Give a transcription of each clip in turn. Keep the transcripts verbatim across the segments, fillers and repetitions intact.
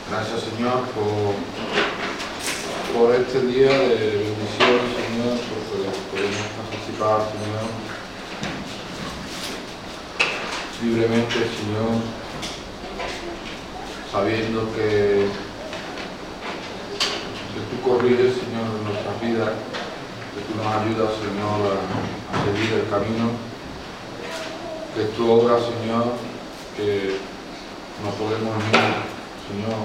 Gracias, Señor, por, por este día de bendición, Señor, porque podemos participar, Señor, libremente, Señor, sabiendo que, que tú corriges, Señor, en nuestras vidas, que tú nos ayudas, Señor, a, a seguir el camino, que es tu obra, Señor, que no podemos ir, Señor,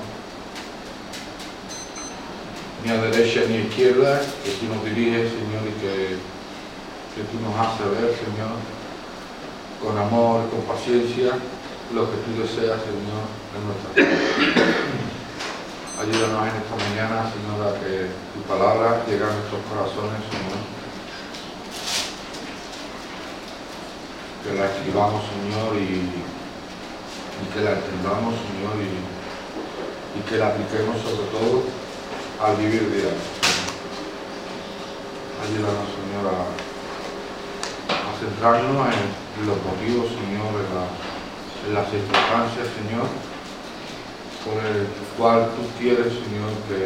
ni a derecha ni a izquierda, que tú nos diriges, Señor, y que, que tú nos haces ver, Señor, con amor y con paciencia, lo que tú deseas, Señor, en nuestra vida. Ayúdanos en esta mañana, Señor, a que tu palabra llegue a nuestros corazones, Señor. Que la escribamos, Señor, y, y que la entendamos, Señor, y, y que la apliquemos sobre todo al vivir diario. Ayúdanos, Señor, a, a centrarnos en los motivos, Señor, en, la, en las circunstancias, Señor, por el cual tú quieres, Señor, que,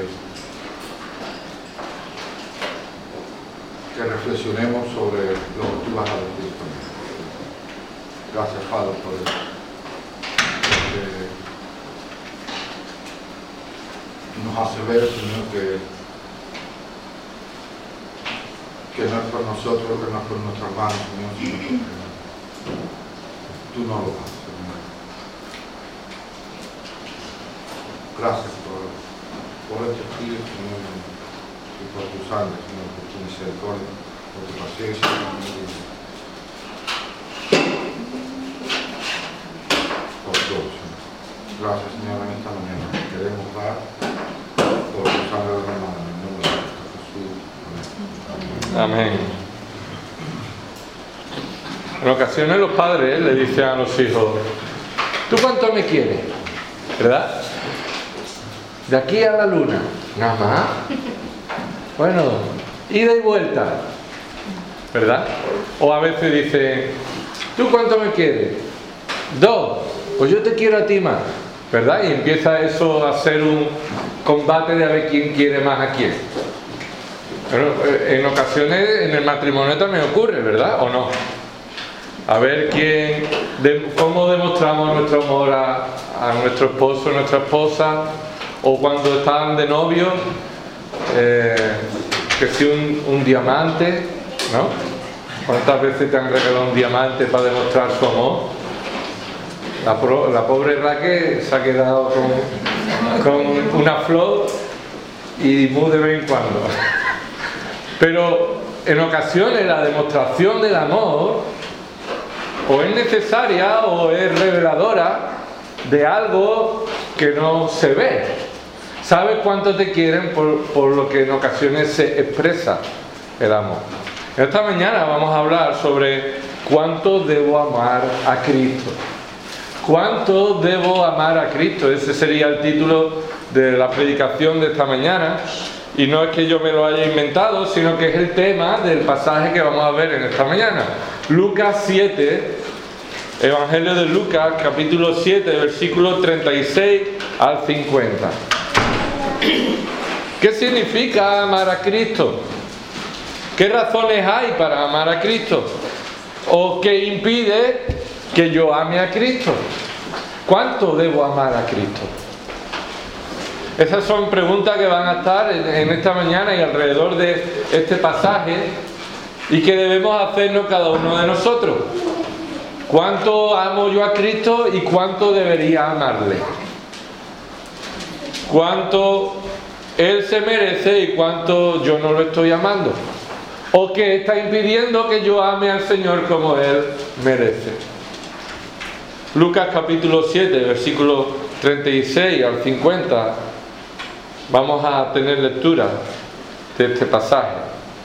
que reflexionemos sobre lo que tú vas a decir también. Gracias, Padre, por eso. Porque nos hace ver, Señor, que, que no es por nosotros, que no es por nuestras manos, Señor, sino porque tú no lo haces, Señor. Gracias por, por este Espíritu, Señor, y por tu sangre, Señor, por tu misericordia, por tu paciencia, Señor, por todo, Señor. Gracias, Señor, en esta mañana. Queremos dar por tu sangre derramada en el nombre de Jesús. Amén. Amén. En ocasiones los padres le dicen a los hijos: ¿tú cuánto me quieres? ¿Verdad? De aquí a la luna, nada más. Bueno, ida y vuelta, ¿verdad? O a veces dicen: ¿tú cuánto me quieres? Dos, pues yo te quiero a ti más, ¿verdad? Y empieza eso a ser un combate de a ver quién quiere más a quién. Pero en ocasiones en el matrimonio también ocurre, ¿verdad? ¿O no? A ver quién, de, cómo demostramos nuestro amor a, a nuestro esposo, a nuestra esposa. O cuando están de novio, eh, que si un, un diamante, ¿no? ¿Cuántas veces te han regalado un diamante para demostrar su amor? La, pro, la pobre Raquel se ha quedado con, con una flor y muy de vez en cuando. Pero en ocasiones la demostración del amor o es necesaria o es reveladora de algo que no se ve. ¿Sabes cuánto te quieren por, por lo que en ocasiones se expresa el amor? Esta mañana vamos a hablar sobre cuánto debo amar a Cristo. ¿Cuánto debo amar a Cristo? Ese sería el título de la predicación de esta mañana. Y no es que yo me lo haya inventado, sino que es el tema del pasaje que vamos a ver en esta mañana. Lucas siete, Evangelio de Lucas, capítulo siete, versículos treinta y seis al cincuenta. ¿Qué significa amar a Cristo? ¿Qué razones hay para amar a Cristo? ¿O qué impide que yo ame a Cristo? ¿Cuánto debo amar a Cristo? Esas son preguntas que van a estar en, en esta mañana y alrededor de este pasaje y que debemos hacernos cada uno de nosotros. ¿Cuánto amo yo a Cristo y cuánto debería amarle? ¿Cuánto Él se merece y cuánto yo no lo estoy amando? ¿O qué está impidiendo que yo ame al Señor como Él merece? Lucas capítulo siete, versículos treinta y seis al cincuenta. Vamos a tener lectura de este pasaje.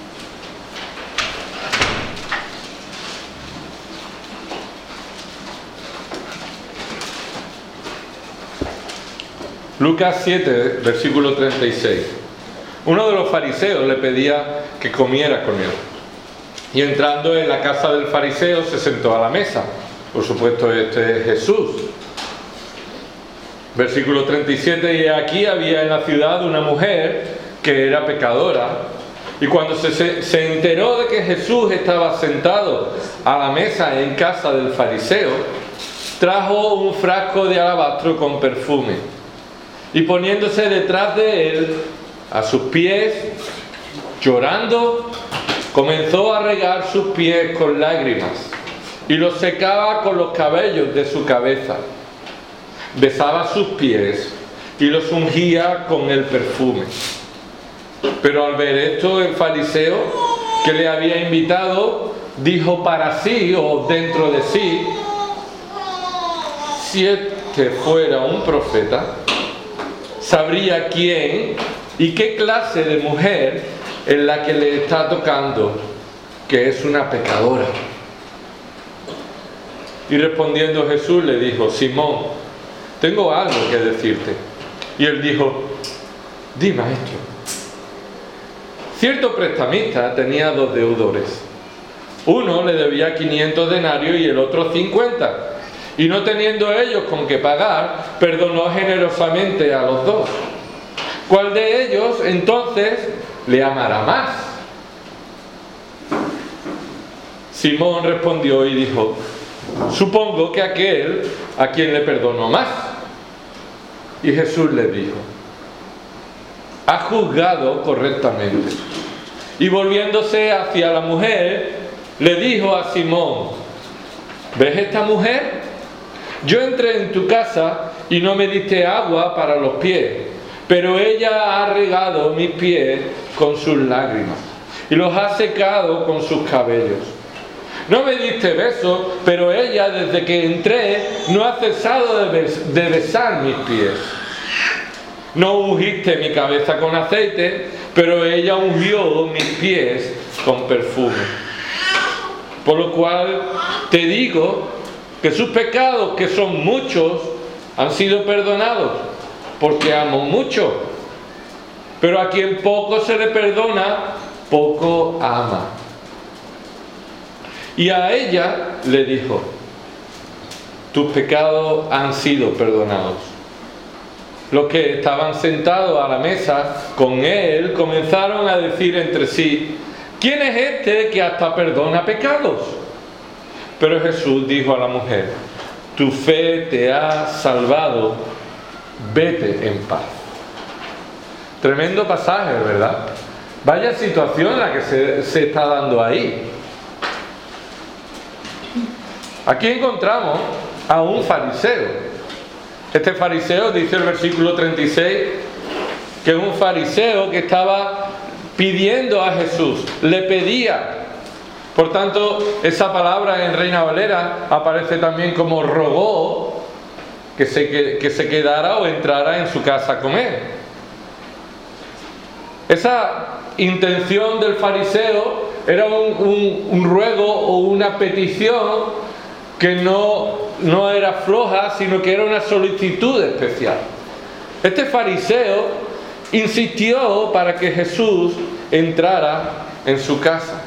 Lucas siete, versículo treinta y seis. Uno de los fariseos le pedía que comiera con él. Y entrando en la casa del fariseo se sentó a la mesa. Por supuesto, este es Jesús. Versículo treinta y siete, y aquí había en la ciudad una mujer que era pecadora, y cuando se, se, se enteró de que Jesús estaba sentado a la mesa en casa del fariseo, trajo un frasco de alabastro con perfume, y poniéndose detrás de él, a sus pies, llorando, comenzó a regar sus pies con lágrimas, y los secaba con los cabellos de su cabeza. Besaba sus pies y los ungía con el perfume. Pero al ver esto, el fariseo que le había invitado dijo para sí o dentro de sí: si este fuera un profeta, sabría quién y qué clase de mujer es la que le está tocando, que es una pecadora. Y respondiendo Jesús le dijo: Simón, tengo algo que decirte. Y él dijo: di, maestro. Cierto prestamista tenía dos deudores. Uno le debía quinientos denarios y el otro cincuenta. Y no teniendo ellos con qué pagar, perdonó generosamente a los dos. ¿Cuál de ellos entonces le amará más? Simón respondió y dijo: supongo que aquel a quien le perdonó más. Y Jesús le dijo: has juzgado correctamente. Y volviéndose hacia la mujer, le dijo a Simón: ¿ves esta mujer? Yo entré en tu casa y no me diste agua para los pies, pero ella ha regado mis pies con sus lágrimas y los ha secado con sus cabellos. No me diste besos, pero ella desde que entré no ha cesado de, bes- de besar mis pies. No ungiste mi cabeza con aceite, pero ella ungió mis pies con perfume. Por lo cual te digo que sus pecados, que son muchos, han sido perdonados, porque amó mucho. Pero a quien poco se le perdona, poco ama. Y a ella le dijo: tus pecados han sido perdonados. Los que estaban sentados a la mesa con él comenzaron a decir entre sí: ¿quién es este que hasta perdona pecados? Pero Jesús dijo a la mujer: tu fe te ha salvado, vete en paz. Tremendo pasaje, ¿verdad? Vaya situación la que se, se está dando ahí. Aquí encontramos a un fariseo. Este fariseo, dice el versículo treinta y seis, que es un fariseo que estaba pidiendo a Jesús, le pedía. Por tanto, esa palabra en Reina Valera aparece también como rogó que se, que, que se quedara o entrara en su casa a comer. Esa intención del fariseo era un, un, un ruego o una petición que no, no era floja, sino que era una solicitud especial. Este fariseo insistió para que Jesús entrara en su casa.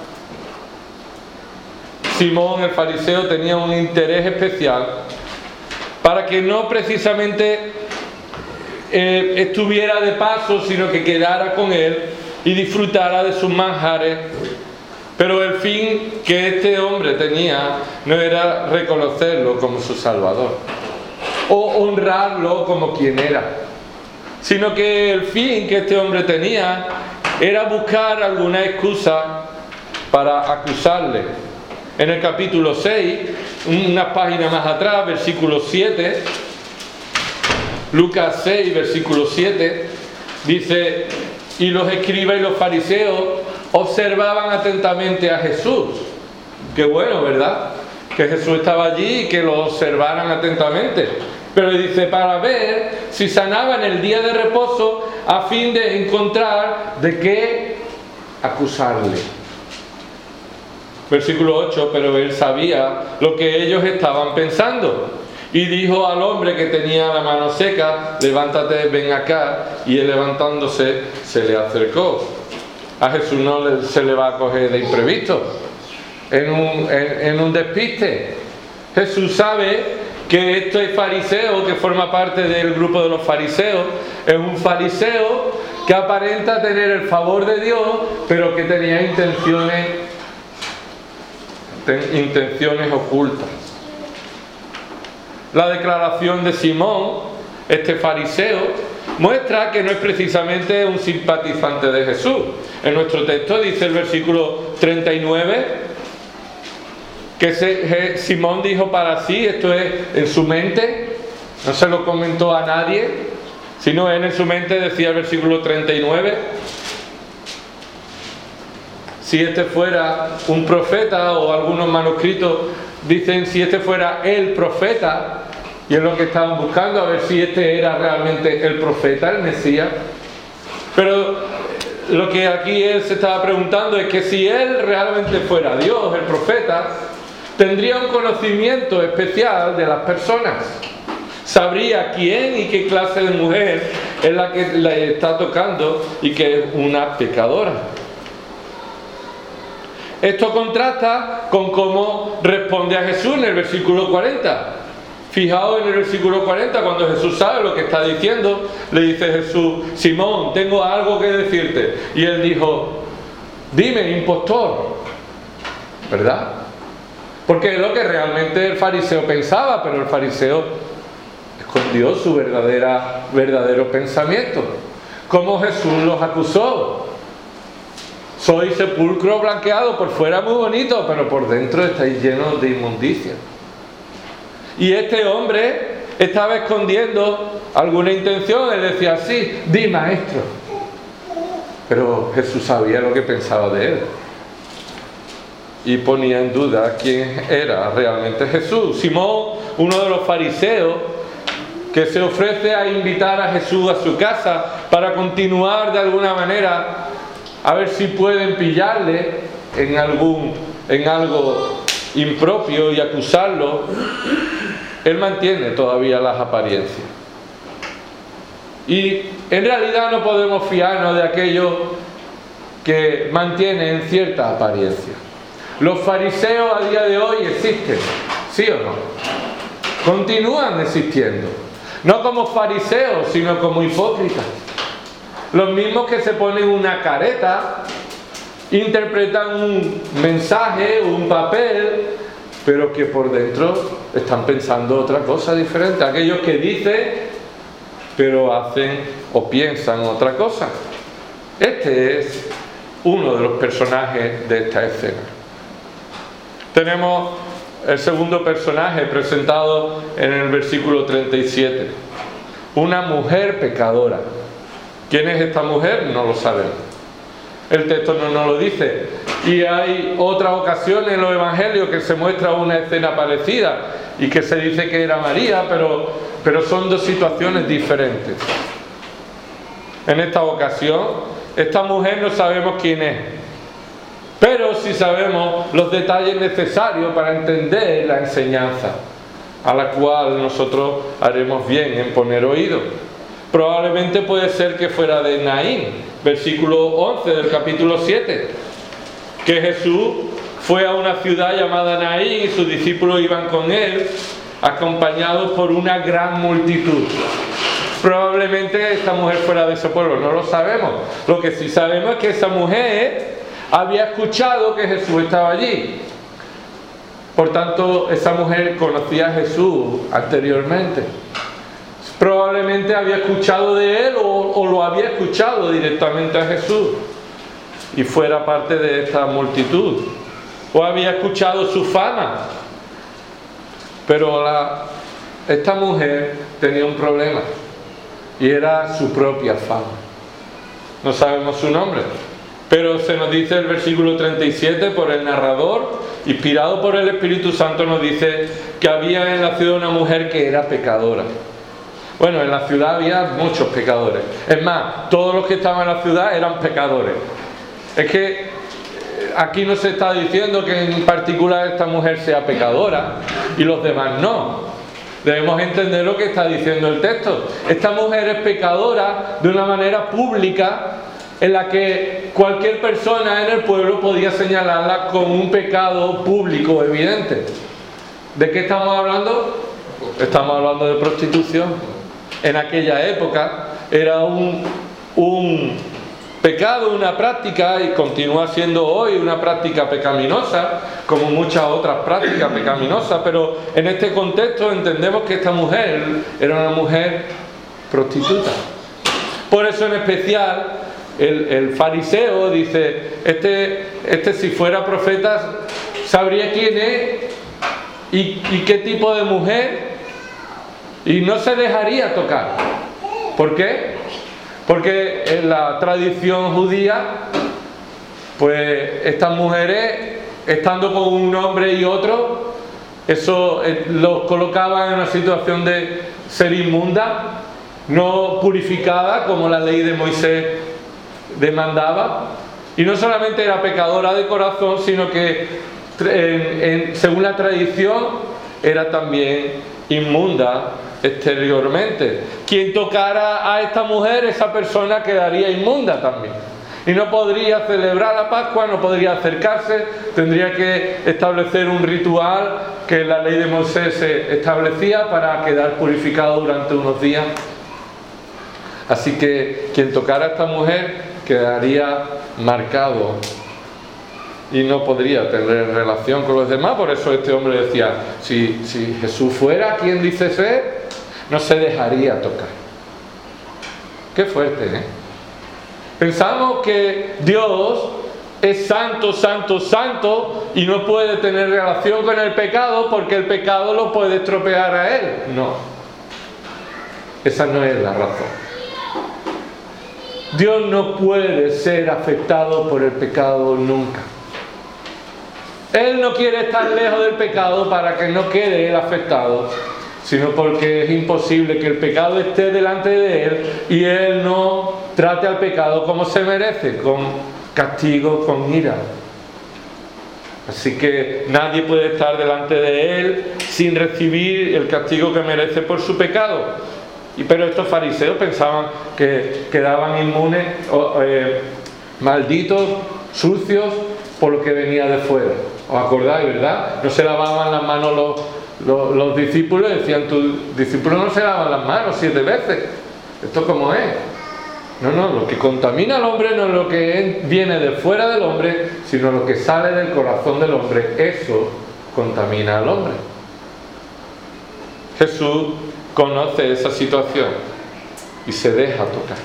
Simón el fariseo tenía un interés especial para que no precisamente eh, estuviera de paso, sino que quedara con él y disfrutara de sus manjares. Pero el fin que este hombre tenía no era reconocerlo como su Salvador o honrarlo como quien era, sino que el fin que este hombre tenía era buscar alguna excusa para acusarle. En el capítulo seis, una página más atrás, versículo siete, Lucas seis, versículo siete, dice: y los escribas y los fariseos observaban atentamente a Jesús. Qué bueno, ¿verdad? Que Jesús estaba allí y que lo observaran atentamente. Pero dice: para ver si sanaba en el día de reposo, a fin de encontrar de qué acusarle. Versículo ocho, pero él sabía lo que ellos estaban pensando. Y dijo al hombre que tenía la mano seca: levántate, ven acá. Y él, levantándose, se le acercó. A Jesús no le, se le va a coger de imprevisto, en un, en, en un despiste. Jesús sabe que este fariseo, que forma parte del grupo de los fariseos, es un fariseo que aparenta tener el favor de Dios, pero que tenía intenciones, intenciones ocultas. La declaración de Simón, este fariseo, muestra que no es precisamente un simpatizante de Jesús. En nuestro texto dice el versículo treinta y nueve que se, Simón dijo para sí, esto es en su mente, no se lo comentó a nadie, sino él en su mente decía el versículo treinta y nueve: si este fuera un profeta, o algunos manuscritos dicen si este fuera el profeta, y es lo que estaban buscando, a ver si este era realmente el profeta, el Mesías. Pero lo que aquí él se estaba preguntando es que si él realmente fuera Dios, el profeta, tendría un conocimiento especial de las personas. Sabría quién y qué clase de mujer es la que le está tocando y que es una pecadora. Esto contrasta con cómo responde a Jesús en el versículo cuarenta. Fijaos en el versículo cuarenta, cuando Jesús sabe lo que está diciendo, le dice Jesús: Simón, tengo algo que decirte. Y él dijo: dime, impostor. ¿Verdad? Porque es lo que realmente el fariseo pensaba, pero el fariseo escondió su verdadera, verdadero pensamiento. Como Jesús los acusó: soy sepulcro blanqueado, por fuera muy bonito, pero por dentro estáis llenos de inmundicia. Y este hombre estaba escondiendo alguna intención. Él decía: sí, di, maestro. Pero Jesús sabía lo que pensaba de él y ponía en duda quién era realmente Jesús. Simón, uno de los fariseos, que se ofrece a invitar a Jesús a su casa para continuar de alguna manera a ver si pueden pillarle en algún en algo impropio y acusarlo. Él mantiene todavía las apariencias. Y en realidad no podemos fiarnos de aquellos que mantienen cierta apariencia. Los fariseos a día de hoy existen, ¿sí o no? Continúan existiendo. No como fariseos, sino como hipócritas. Los mismos que se ponen una careta, interpretan un mensaje, un papel, pero que por dentro están pensando otra cosa diferente. Aquellos que dicen, pero hacen o piensan otra cosa. Este es uno de los personajes de esta escena. Tenemos el segundo personaje presentado en el versículo treinta y siete. Una mujer pecadora. ¿Quién es esta mujer? No lo sabemos. El texto no nos lo dice. Y hay otra ocasión en los evangelios que se muestra una escena parecida y que se dice que era María, pero, pero son dos situaciones diferentes. En esta ocasión, esta mujer no sabemos quién es, pero sí sabemos los detalles necesarios para entender la enseñanza, a la cual nosotros haremos bien en poner oído. Probablemente puede ser que fuera de Naín, versículo once del capítulo siete, que Jesús fue a una ciudad llamada Naín y sus discípulos iban con él, acompañados por una gran multitud. Probablemente esta mujer fuera de ese pueblo, no lo sabemos. Lo que sí sabemos es que esa mujer había escuchado que Jesús estaba allí. Por tanto, esa mujer conocía a Jesús anteriormente. Probablemente había escuchado de él o, o lo había escuchado directamente a Jesús y fuera parte de esta multitud, o había escuchado su fama. Pero la, esta mujer tenía un problema y era su propia fama. No sabemos su nombre, pero se nos dice el versículo treinta y siete por el narrador, inspirado por el Espíritu Santo, nos dice que había en la ciudad una mujer que era pecadora. Bueno, en la ciudad había muchos pecadores. Es más, todos los que estaban en la ciudad eran pecadores. Es que aquí no se está diciendo que en particular esta mujer sea pecadora y los demás no. Debemos entender lo que está diciendo el texto. Esta mujer es pecadora de una manera pública, en la que cualquier persona en el pueblo podía señalarla con un pecado público evidente. ¿De qué estamos hablando? estamos hablando de prostitución. En aquella época era un, un pecado, una práctica, y continúa siendo hoy una práctica pecaminosa, como muchas otras prácticas pecaminosas, pero en este contexto entendemos que esta mujer era una mujer prostituta. Por eso en especial el, el fariseo dice, este, este si fuera profeta sabría quién es y, y qué tipo de mujer, y no se dejaría tocar. ¿Por qué? Porque en la tradición judía, pues estas mujeres, estando con un hombre y otro, eso eh, los colocaba en una situación de ser inmunda, no purificada como la ley de Moisés demandaba, y no solamente era pecadora de corazón, sino que en, en, según la tradición era también inmunda exteriormente. Quien tocara a esta mujer, esa persona quedaría inmunda también, y no podría celebrar la Pascua, no podría acercarse, tendría que establecer un ritual que en la ley de Moisés se establecía para quedar purificado durante unos días. Así que quien tocara a esta mujer quedaría marcado y no podría tener relación con los demás. Por eso este hombre decía, si, si Jesús fuera quien dice ser, no se dejaría tocar. Qué fuerte, ¿eh? Pensamos que Dios es santo, santo, santo y no puede tener relación con el pecado porque el pecado lo puede estropear a Él. No, esa no es la razón. Dios no puede ser afectado por el pecado nunca. Él no quiere estar lejos del pecado para que no quede Él afectado, sino porque es imposible que el pecado esté delante de Él y Él no trate al pecado como se merece, con castigo, con ira. Así que nadie puede estar delante de Él sin recibir el castigo que merece por su pecado. Y pero estos fariseos pensaban que quedaban inmunes, o, eh, malditos, sucios, por lo que venía de fuera. ¿Os acordáis, verdad? No se lavaban las manos los, los, los discípulos, decían, tus discípulos no se lavan las manos siete veces. ¿Esto cómo es? No, no, lo que contamina al hombre no es lo que viene de fuera del hombre, sino lo que sale del corazón del hombre. Eso contamina al hombre. Jesús conoce esa situación y se deja tocar.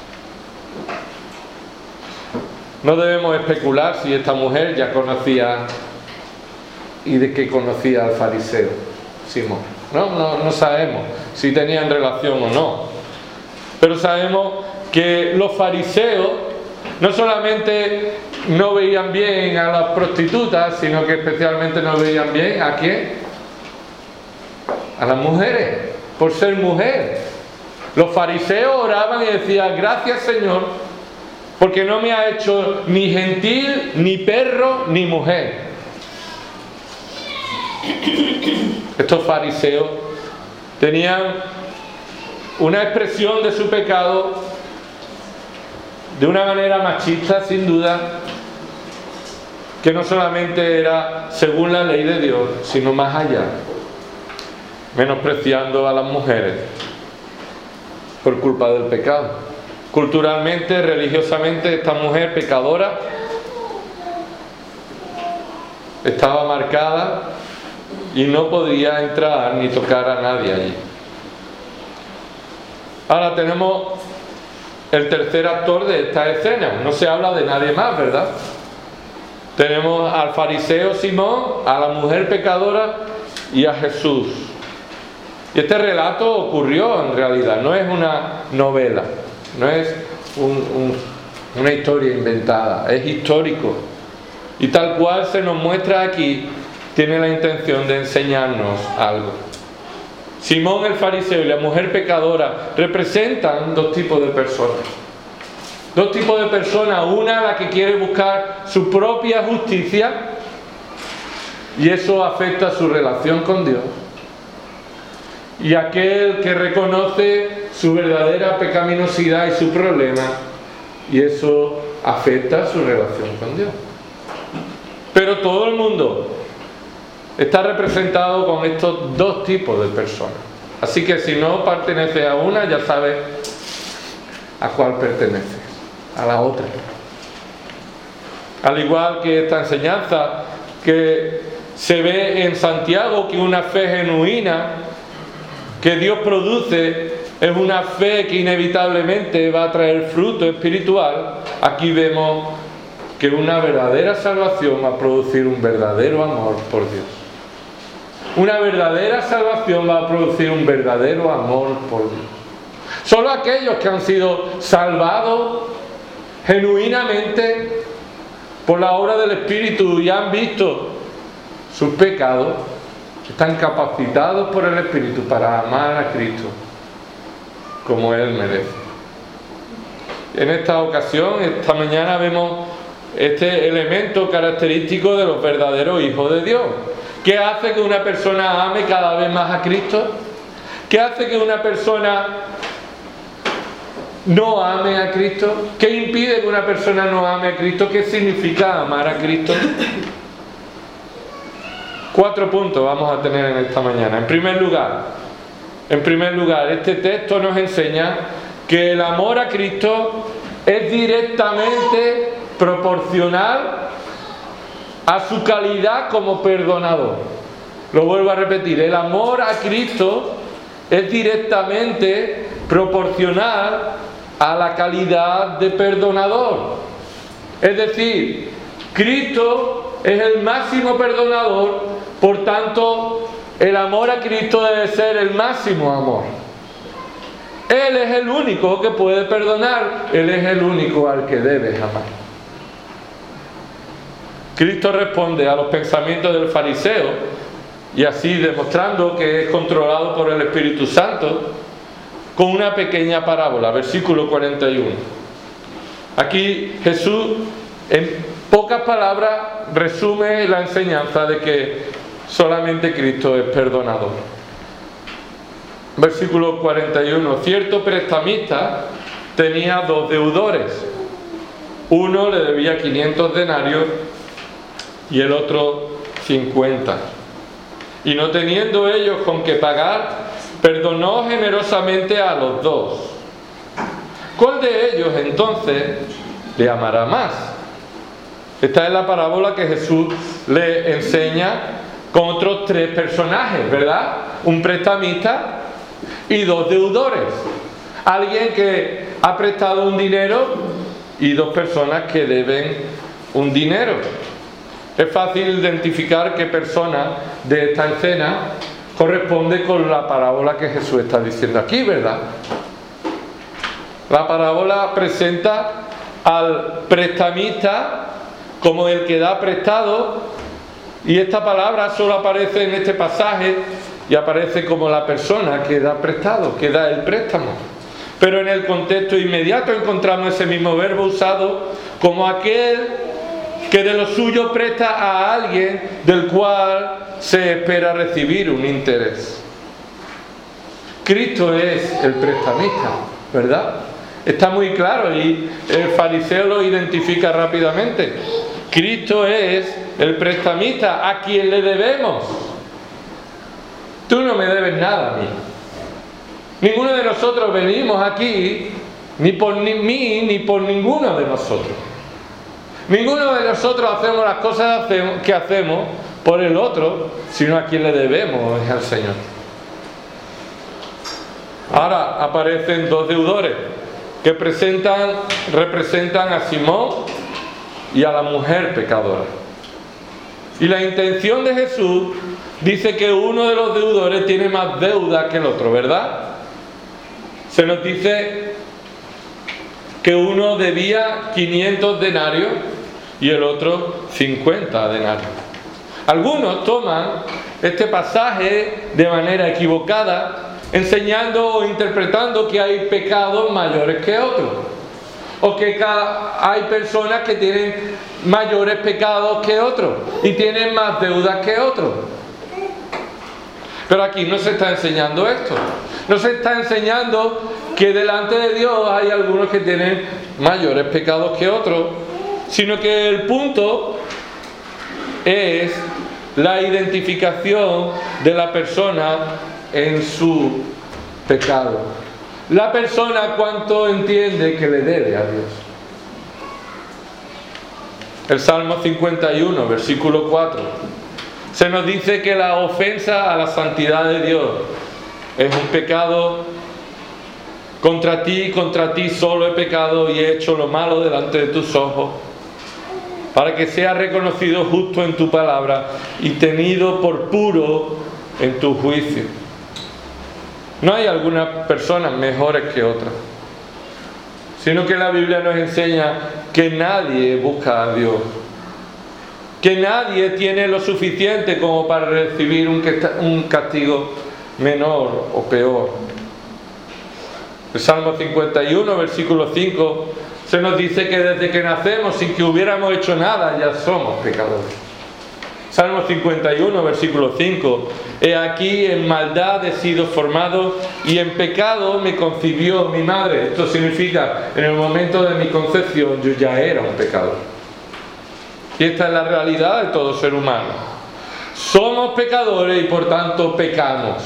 No debemos especular si esta mujer ya conocía y de qué conocía al fariseo Simón. No, no, no sabemos si tenían relación o no. Pero sabemos que los fariseos no solamente no veían bien a las prostitutas, sino que especialmente no veían bien ¿a quién? A las mujeres, por ser mujer. Los fariseos oraban y decían, gracias Señor, porque no me ha hecho ni gentil, ni perro, ni mujer. Estos fariseos tenían una expresión de su pecado de una manera machista, sin duda, que no solamente era según la ley de Dios, sino más allá, menospreciando a las mujeres por culpa del pecado. Culturalmente, religiosamente, esta mujer pecadora estaba marcada y no podía entrar ni tocar a nadie allí. Ahora tenemos el tercer actor de esta escena. No se habla de nadie más, ¿verdad? Tenemos al fariseo Simón, a la mujer pecadora y a Jesús. Y este relato ocurrió en realidad, no es una novela, no es un, un, una historia inventada, es histórico. Y tal cual se nos muestra aquí, tiene la intención de enseñarnos algo. Simón el fariseo y la mujer pecadora representan dos tipos de personas. Dos tipos de personas, una la que quiere buscar su propia justicia y eso afecta su relación con Dios. Y aquel que reconoce su verdadera pecaminosidad y su problema y eso afecta su relación con Dios. Pero todo el mundo está representado con estos dos tipos de personas. Así que si no perteneces a una, ya sabes a cuál perteneces, a la otra. Al igual que esta enseñanza que se ve en Santiago, que una fe genuina que Dios produce es una fe que inevitablemente va a traer fruto espiritual. Aquí vemos que una verdadera salvación va a producir un verdadero amor por Dios. Una verdadera salvación va a producir un verdadero amor por Dios. Solo aquellos que han sido salvados genuinamente por la obra del Espíritu y han visto sus pecados, están capacitados por el Espíritu para amar a Cristo como Él merece. En esta ocasión, esta mañana, vemos este elemento característico de los verdaderos hijos de Dios. ¿Qué hace que una persona ame cada vez más a Cristo? ¿Qué hace que una persona no ame a Cristo? ¿Qué impide que una persona no ame a Cristo? ¿Qué significa amar a Cristo? Cuatro puntos vamos a tener en esta mañana. En primer lugar, en primer lugar, este texto nos enseña que el amor a Cristo es directamente proporcional a su calidad como perdonador. Lo vuelvo a repetir, el amor a Cristo es directamente proporcional a la calidad de perdonador. Es decir, Cristo es el máximo perdonador, por tanto, el amor a Cristo debe ser el máximo amor. Él es el único que puede perdonar, Él es el único al que debes amar. Cristo responde a los pensamientos del fariseo, y así demostrando que es controlado por el Espíritu Santo, con una pequeña parábola, versículo cuarenta y uno. Aquí Jesús, en pocas palabras, resume la enseñanza de que solamente Cristo es perdonador. Versículo cuarenta y uno. Cierto prestamista tenía dos deudores. Uno le debía quinientos denarios y el otro cincuenta. Y no teniendo ellos con qué pagar, perdonó generosamente a los dos. ¿Cuál de ellos entonces le amará más? Esta es la parábola que Jesús le enseña con otros tres personajes, ¿verdad? Un prestamista y dos deudores. Alguien que ha prestado un dinero y dos personas que deben un dinero. Es fácil identificar qué persona de esta escena corresponde con la parábola que Jesús está diciendo aquí, ¿verdad? La parábola presenta al prestamista como el que da prestado, y esta palabra solo aparece en este pasaje y aparece como la persona que da prestado, que da el préstamo. Pero en el contexto inmediato encontramos ese mismo verbo usado como aquel que de lo suyo presta a alguien del cual se espera recibir un interés. Cristo es el prestamista, ¿verdad? Está muy claro y el fariseo lo identifica rápidamente. Cristo es el prestamista a quien le debemos. Tú no me debes nada a mí. Ninguno de nosotros venimos aquí ni por ni mí ni por ninguno de nosotros. Ninguno de nosotros hacemos las cosas que hacemos por el otro, sino a quien le debemos es al Señor. Ahora aparecen dos deudores que presentan, representan a Simón y a la mujer pecadora. Y la intención de Jesús dice que uno de los deudores tiene más deuda que el otro, ¿verdad? Se nos dice que uno debía quinientos denarios y el otro cincuenta denarios. Algunos toman este pasaje de manera equivocada, enseñando o interpretando que hay pecados mayores que otros, o que hay personas que tienen mayores pecados que otros y tienen más deudas que otros. Pero aquí no se está enseñando esto. No se está enseñando que delante de Dios hay algunos que tienen mayores pecados que otros, sino que el punto es la identificación de la persona en su pecado. La persona cuánto entiende que le debe a Dios. El Salmo cincuenta y uno, versículo cuatro, se nos dice que la ofensa a la santidad de Dios es un pecado. Contra ti, contra ti solo he pecado y he hecho lo malo delante de tus ojos, para que sea reconocido justo en tu palabra y tenido por puro en tu juicio. No hay algunas personas mejores que otras, sino que la Biblia nos enseña que nadie busca a Dios, que nadie tiene lo suficiente como para recibir un castigo menor o peor. El Salmo cincuenta y uno, versículo cinco, se nos dice que desde que nacemos, sin que hubiéramos hecho nada, ya somos pecadores. Salmo cincuenta y uno, versículo cinco, he aquí en maldad he sido formado y en pecado me concibió mi madre. Esto significa, en el momento de mi concepción yo ya era un pecador. Y esta es la realidad de todo ser humano. Somos pecadores y por tanto pecamos.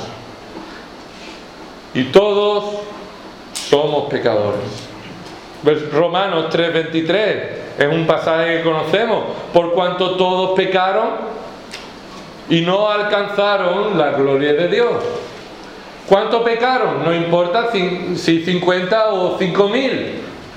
Y todos somos pecadores. Romanos tres veintitrés es un pasaje que conocemos. Por cuanto todos pecaron y no alcanzaron la gloria de Dios. ¿Cuánto pecaron? No importa si cincuenta o cinco mil,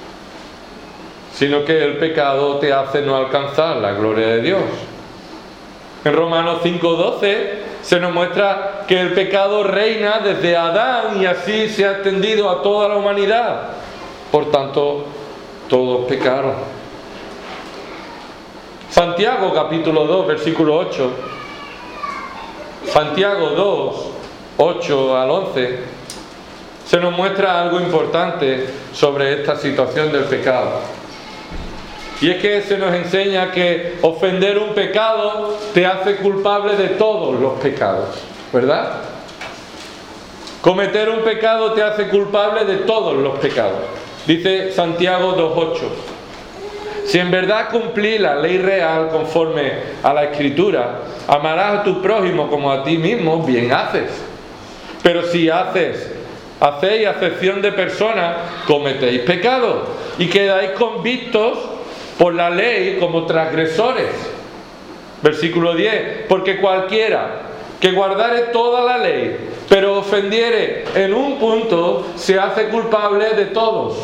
sino que el pecado te hace no alcanzar la gloria de Dios. En Romanos cinco doce se nos muestra que el pecado reina desde Adán y así se ha extendido a toda la humanidad. Por tanto, todos pecaron. Santiago capítulo dos, versículo ocho. Santiago dos, ocho al once, se nos muestra algo importante sobre esta situación del pecado. Y es que se nos enseña que ofender un pecado te hace culpable de todos los pecados, ¿verdad? Cometer un pecado te hace culpable de todos los pecados. Dice Santiago dos ocho. Si en verdad cumplí la ley real conforme a la Escritura, amarás a tu prójimo como a ti mismo, bien haces. Pero si haces, hacéis acepción de personas, cometéis pecado y quedáis convictos por la ley como transgresores. Versículo diez. Porque cualquiera que guardare toda la ley, pero ofendiere en un punto, se hace culpable de todos.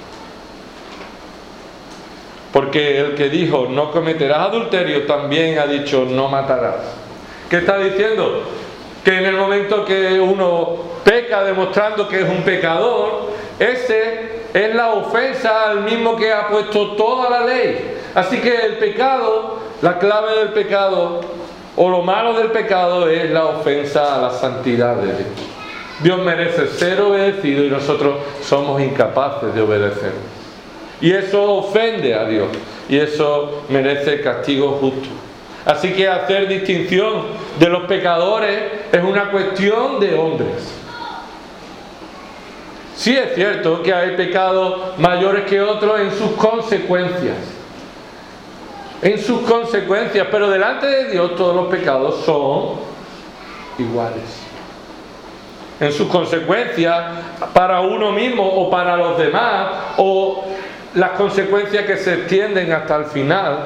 Porque el que dijo no cometerás adulterio también ha dicho no matarás. ¿Qué está diciendo? Que en el momento que uno peca demostrando que es un pecador, ese es la ofensa al mismo que ha puesto toda la ley. Así que el pecado, la clave del pecado o lo malo del pecado es la ofensa a la santidad de Dios. Dios merece ser obedecido y nosotros somos incapaces de obedecer. Y eso ofende a Dios y eso merece castigo justo. Así que hacer distinción de los pecadores es una cuestión de hombres. Sí es cierto que hay pecados mayores que otros en sus consecuencias. En sus consecuencias, pero delante de Dios todos los pecados son iguales. En sus consecuencias para uno mismo o para los demás, o las consecuencias que se extienden hasta el final,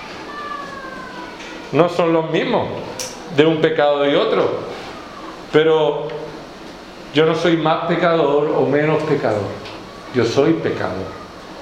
no son los mismos de un pecado y otro. Pero yo no soy más pecador o menos pecador. Yo soy pecador.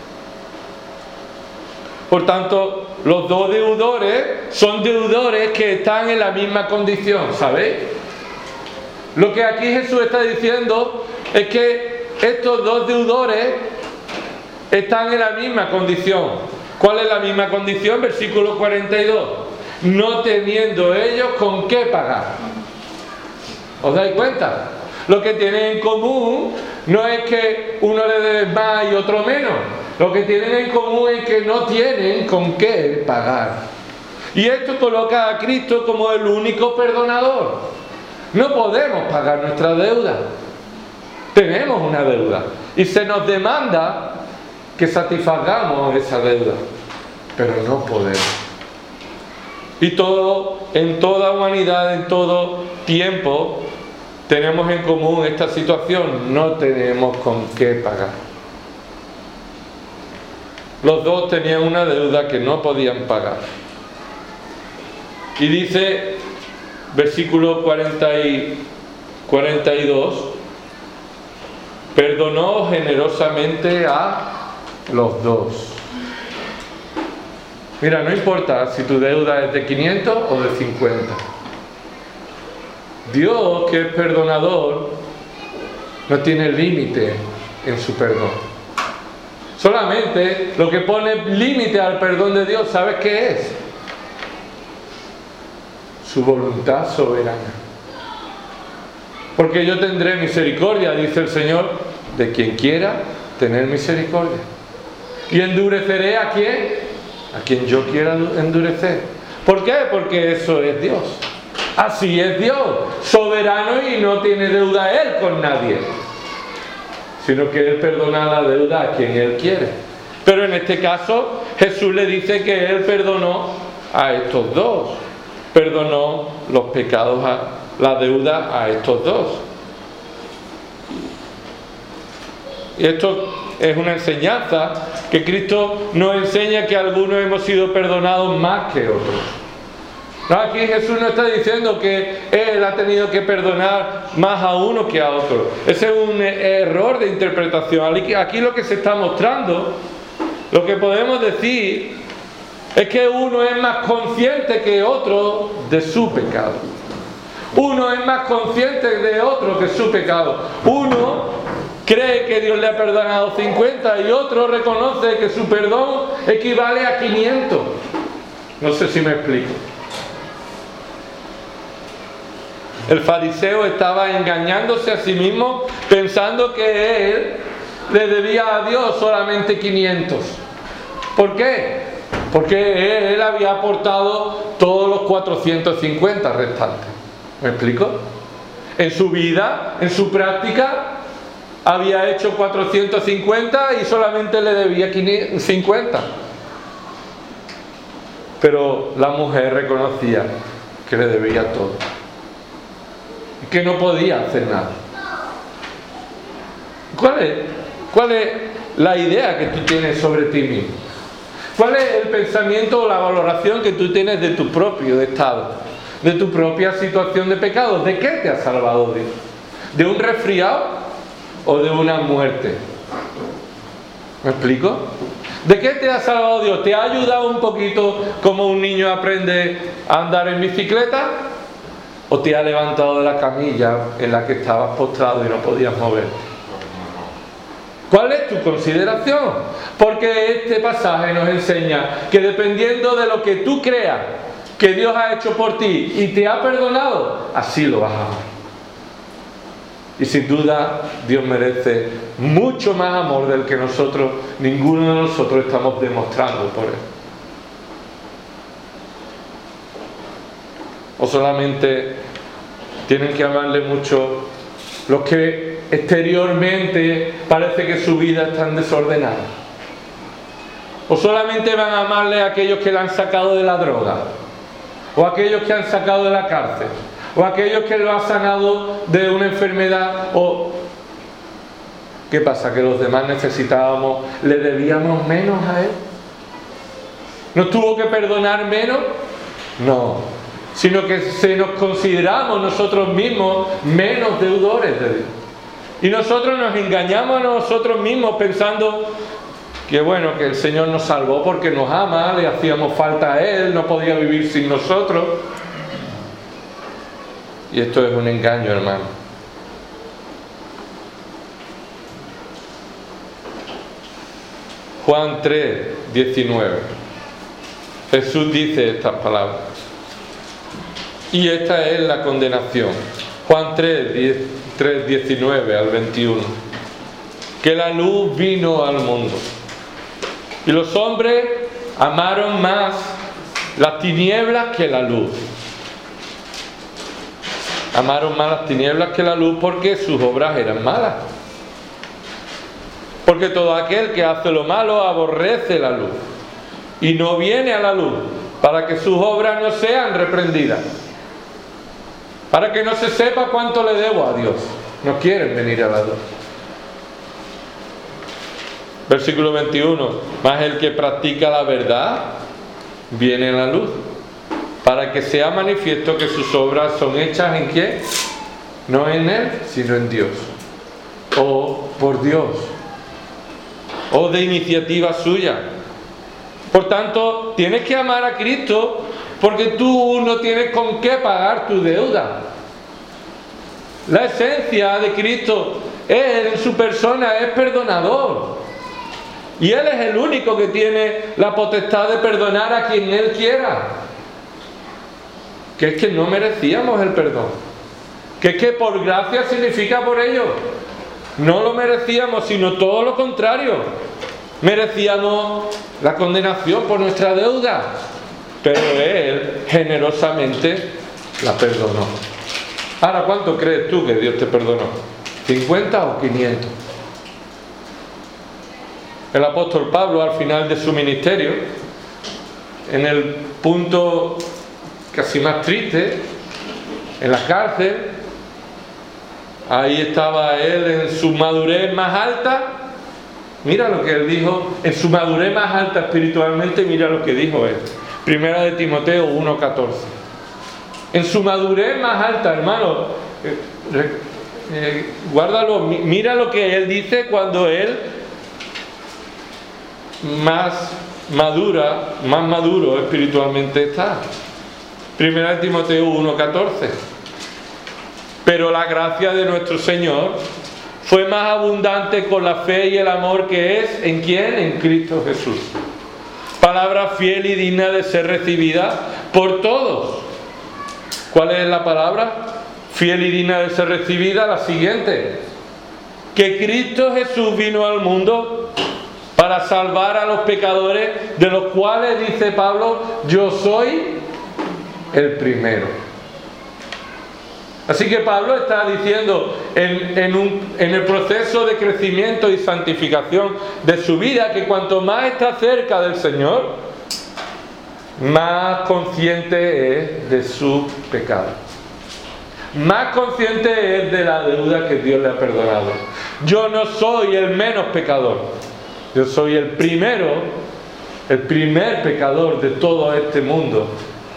Por tanto, los dos deudores son deudores que están en la misma condición, ¿sabéis? Lo que aquí Jesús está diciendo es que estos dos deudores están en la misma condición. ¿Cuál es la misma condición? Versículo cuarenta y dos. No teniendo ellos con qué pagar. ¿Os dais cuenta? Lo que tienen en común no es que uno le debe más y otro menos. Lo que tienen en común es que no tienen con qué pagar. Y esto coloca a Cristo como el único perdonador. No podemos pagar nuestra deuda. Tenemos una deuda. Y se nos demanda que satisfagamos esa deuda. Pero no podemos. Y todo en toda humanidad, en todo tiempo, tenemos en común esta situación: no tenemos con qué pagar. Los dos tenían una deuda que no podían pagar. Y dice, versículo cuarenta y cuarenta y dos, perdonó generosamente a los dos. Mira, no importa si tu deuda es de quinientos o de cincuenta. Dios, que es perdonador, no tiene límite en su perdón. Solamente lo que pone límite al perdón de Dios, ¿sabes qué es? Su voluntad soberana. Porque yo tendré misericordia, dice el Señor, de quien quiera tener misericordia. Y endureceré a quien, a quien yo quiera endurecer. ¿Por qué? Porque eso es Dios. Así es Dios, soberano, y no tiene deuda Él con nadie, sino que Él perdona la deuda a quien Él quiere. Pero en este caso Jesús le dice que Él perdonó a estos dos, perdonó los pecados, a, la deuda a estos dos. Y esto es una enseñanza que Cristo nos enseña, que algunos hemos sido perdonados más que otros. No, aquí Jesús no está diciendo que Él ha tenido que perdonar más a uno que a otro. Ese es un error de interpretación. Aquí lo que se está mostrando, lo que podemos decir, es que uno es más consciente que otro de su pecado. Uno es más consciente de otro que su pecado. Uno cree que Dios le ha perdonado cincuenta y otro reconoce que su perdón equivale a quinientos. No sé si me explico. El fariseo estaba engañándose a sí mismo, pensando que él le debía a Dios solamente quinientos. ¿Por qué? Porque él había aportado todos los cuatrocientos cincuenta restantes. ¿Me explico? En su vida, en su práctica, había hecho cuatrocientos cincuenta y solamente le debía cincuenta. Pero la mujer reconocía que le debía todo, que no podía hacer nada. ¿Cuál es, cuál es la idea que tú tienes sobre ti mismo? ¿Cuál es el pensamiento o la valoración que tú tienes de tu propio estado, de tu propia situación de pecado? ¿De qué te ha salvado Dios? ¿De un resfriado o de una muerte? ¿Me explico? ¿De qué te ha salvado Dios? ¿Te ha ayudado un poquito como un niño aprende a andar en bicicleta? ¿O te ha levantado de la camilla en la que estabas postrado y no podías moverte? ¿Cuál es tu consideración? Porque este pasaje nos enseña que dependiendo de lo que tú creas que Dios ha hecho por ti y te ha perdonado, así lo vas a amar. Y sin duda Dios merece mucho más amor del que nosotros, ninguno de nosotros, estamos demostrando por Él. O solamente tienen que amarle mucho los que exteriormente parece que su vida está desordenada. O solamente van a amarle a aquellos que la han sacado de la droga, o a aquellos que han sacado de la cárcel, o a aquellos que lo han sanado de una enfermedad. O ¿qué pasa? ¿Que los demás necesitábamos, le debíamos menos a Él? ¿Nos tuvo que perdonar menos? No, sino que se nos consideramos nosotros mismos menos deudores de Dios. Y nosotros nos engañamos a nosotros mismos pensando que bueno, que el Señor nos salvó porque nos ama, le hacíamos falta a Él, no podía vivir sin nosotros. Y esto es un engaño, hermano. Juan tres, diecinueve. Jesús dice estas palabras. Y esta es la condenación. Juan tres, diecinueve al veintiuno. Que la luz vino al mundo. Y los hombres amaron más las tinieblas que la luz. Amaron más las tinieblas que la luz porque sus obras eran malas. Porque todo aquel que hace lo malo aborrece la luz y no viene a la luz para que sus obras no sean reprendidas, para que no se sepa cuánto le debo a Dios. No quieren venir a la luz. Versículo veintiuno. Mas el que practica la verdad viene a la luz, para que sea manifiesto que sus obras son hechas ¿en quién? No en él, sino en Dios. O por Dios. O de iniciativa suya. Por tanto, tienes que amar a Cristo, porque tú no tienes con qué pagar tu deuda. La esencia de Cristo, Él en su persona es perdonador. Y Él es el único que tiene la potestad de perdonar a quien Él quiera. Que es que no merecíamos el perdón. Que es que por gracia significa por ello. No lo merecíamos, sino todo lo contrario. Merecíamos la condenación por nuestra deuda. Pero Él generosamente la perdonó. Ahora, ¿cuánto crees tú que Dios te perdonó? ¿cincuenta o quinientos? El apóstol Pablo, al final de su ministerio, en el punto casi más triste, en la cárcel, ahí estaba él en su madurez más alta. Mira lo que él dijo, en su madurez más alta espiritualmente, mira lo que dijo él. Primera de Timoteo uno catorce. En su madurez más alta, hermano, eh, eh, guárdalo, mira lo que él dice cuando él más madura, más maduro espiritualmente está. Primera de Timoteo uno catorce. Pero la gracia de nuestro Señor fue más abundante con la fe y el amor que es ¿en quién? En Cristo Jesús. Palabra fiel y digna de ser recibida por todos. ¿Cuál es la palabra? Fiel y digna de ser recibida, la siguiente. Que Cristo Jesús vino al mundo para salvar a los pecadores, de los cuales, dice Pablo, yo soy el primero. Así que Pablo está diciendo en, en, un, en el proceso de crecimiento y santificación de su vida, que cuanto más está cerca del Señor, más consciente es de su pecado, más consciente es de la deuda que Dios le ha perdonado. Yo no soy el menos pecador, yo soy el primero, el primer pecador de todo este mundo.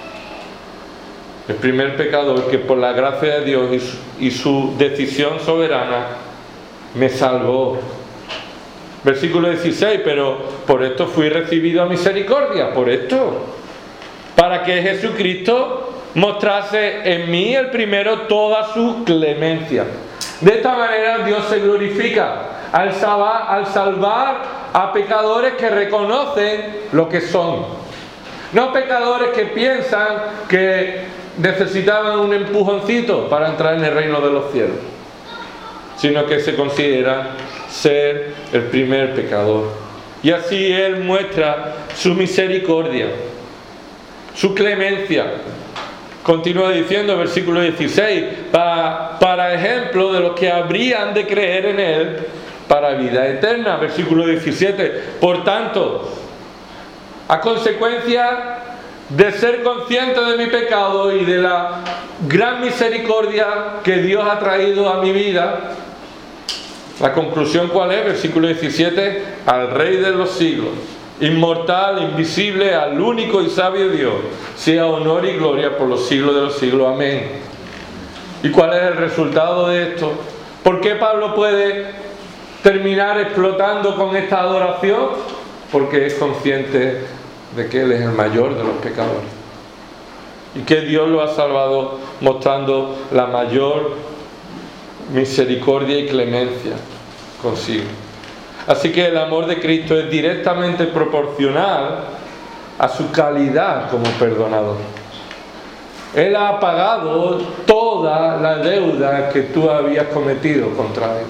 El primer pecador que por la gracia de Dios y su, y su decisión soberana me salvó. Versículo dieciséis, pero por esto fui recibido a misericordia, por esto, para que Jesucristo mostrase en mí el primero toda su clemencia. De esta manera Dios se glorifica al salvar, al salvar a pecadores que reconocen lo que son. No pecadores que piensan que necesitaban un empujoncito para entrar en el reino de los cielos, sino que se considera ser el primer pecador. Y así Él muestra su misericordia, su clemencia. Continúa diciendo, versículo dieciséis, para, para ejemplo de los que habrían de creer en Él para vida eterna. Versículo diecisiete, por tanto, a consecuencia de ser consciente de mi pecado y de la gran misericordia que Dios ha traído a mi vida, la conclusión ¿cuál es? Versículo diecisiete, al Rey de los siglos, inmortal, invisible, al único y sabio Dios, sea honor y gloria por los siglos de los siglos. Amén. ¿Y cuál es el resultado de esto? ¿Por qué Pablo puede terminar explotando con esta adoración? Porque es consciente de que Él es el mayor de los pecadores y que Dios lo ha salvado mostrando la mayor misericordia y clemencia consigo. Así que el amor de Cristo es directamente proporcional a su calidad como perdonador. Él ha pagado toda la deuda que tú habías cometido contra Él,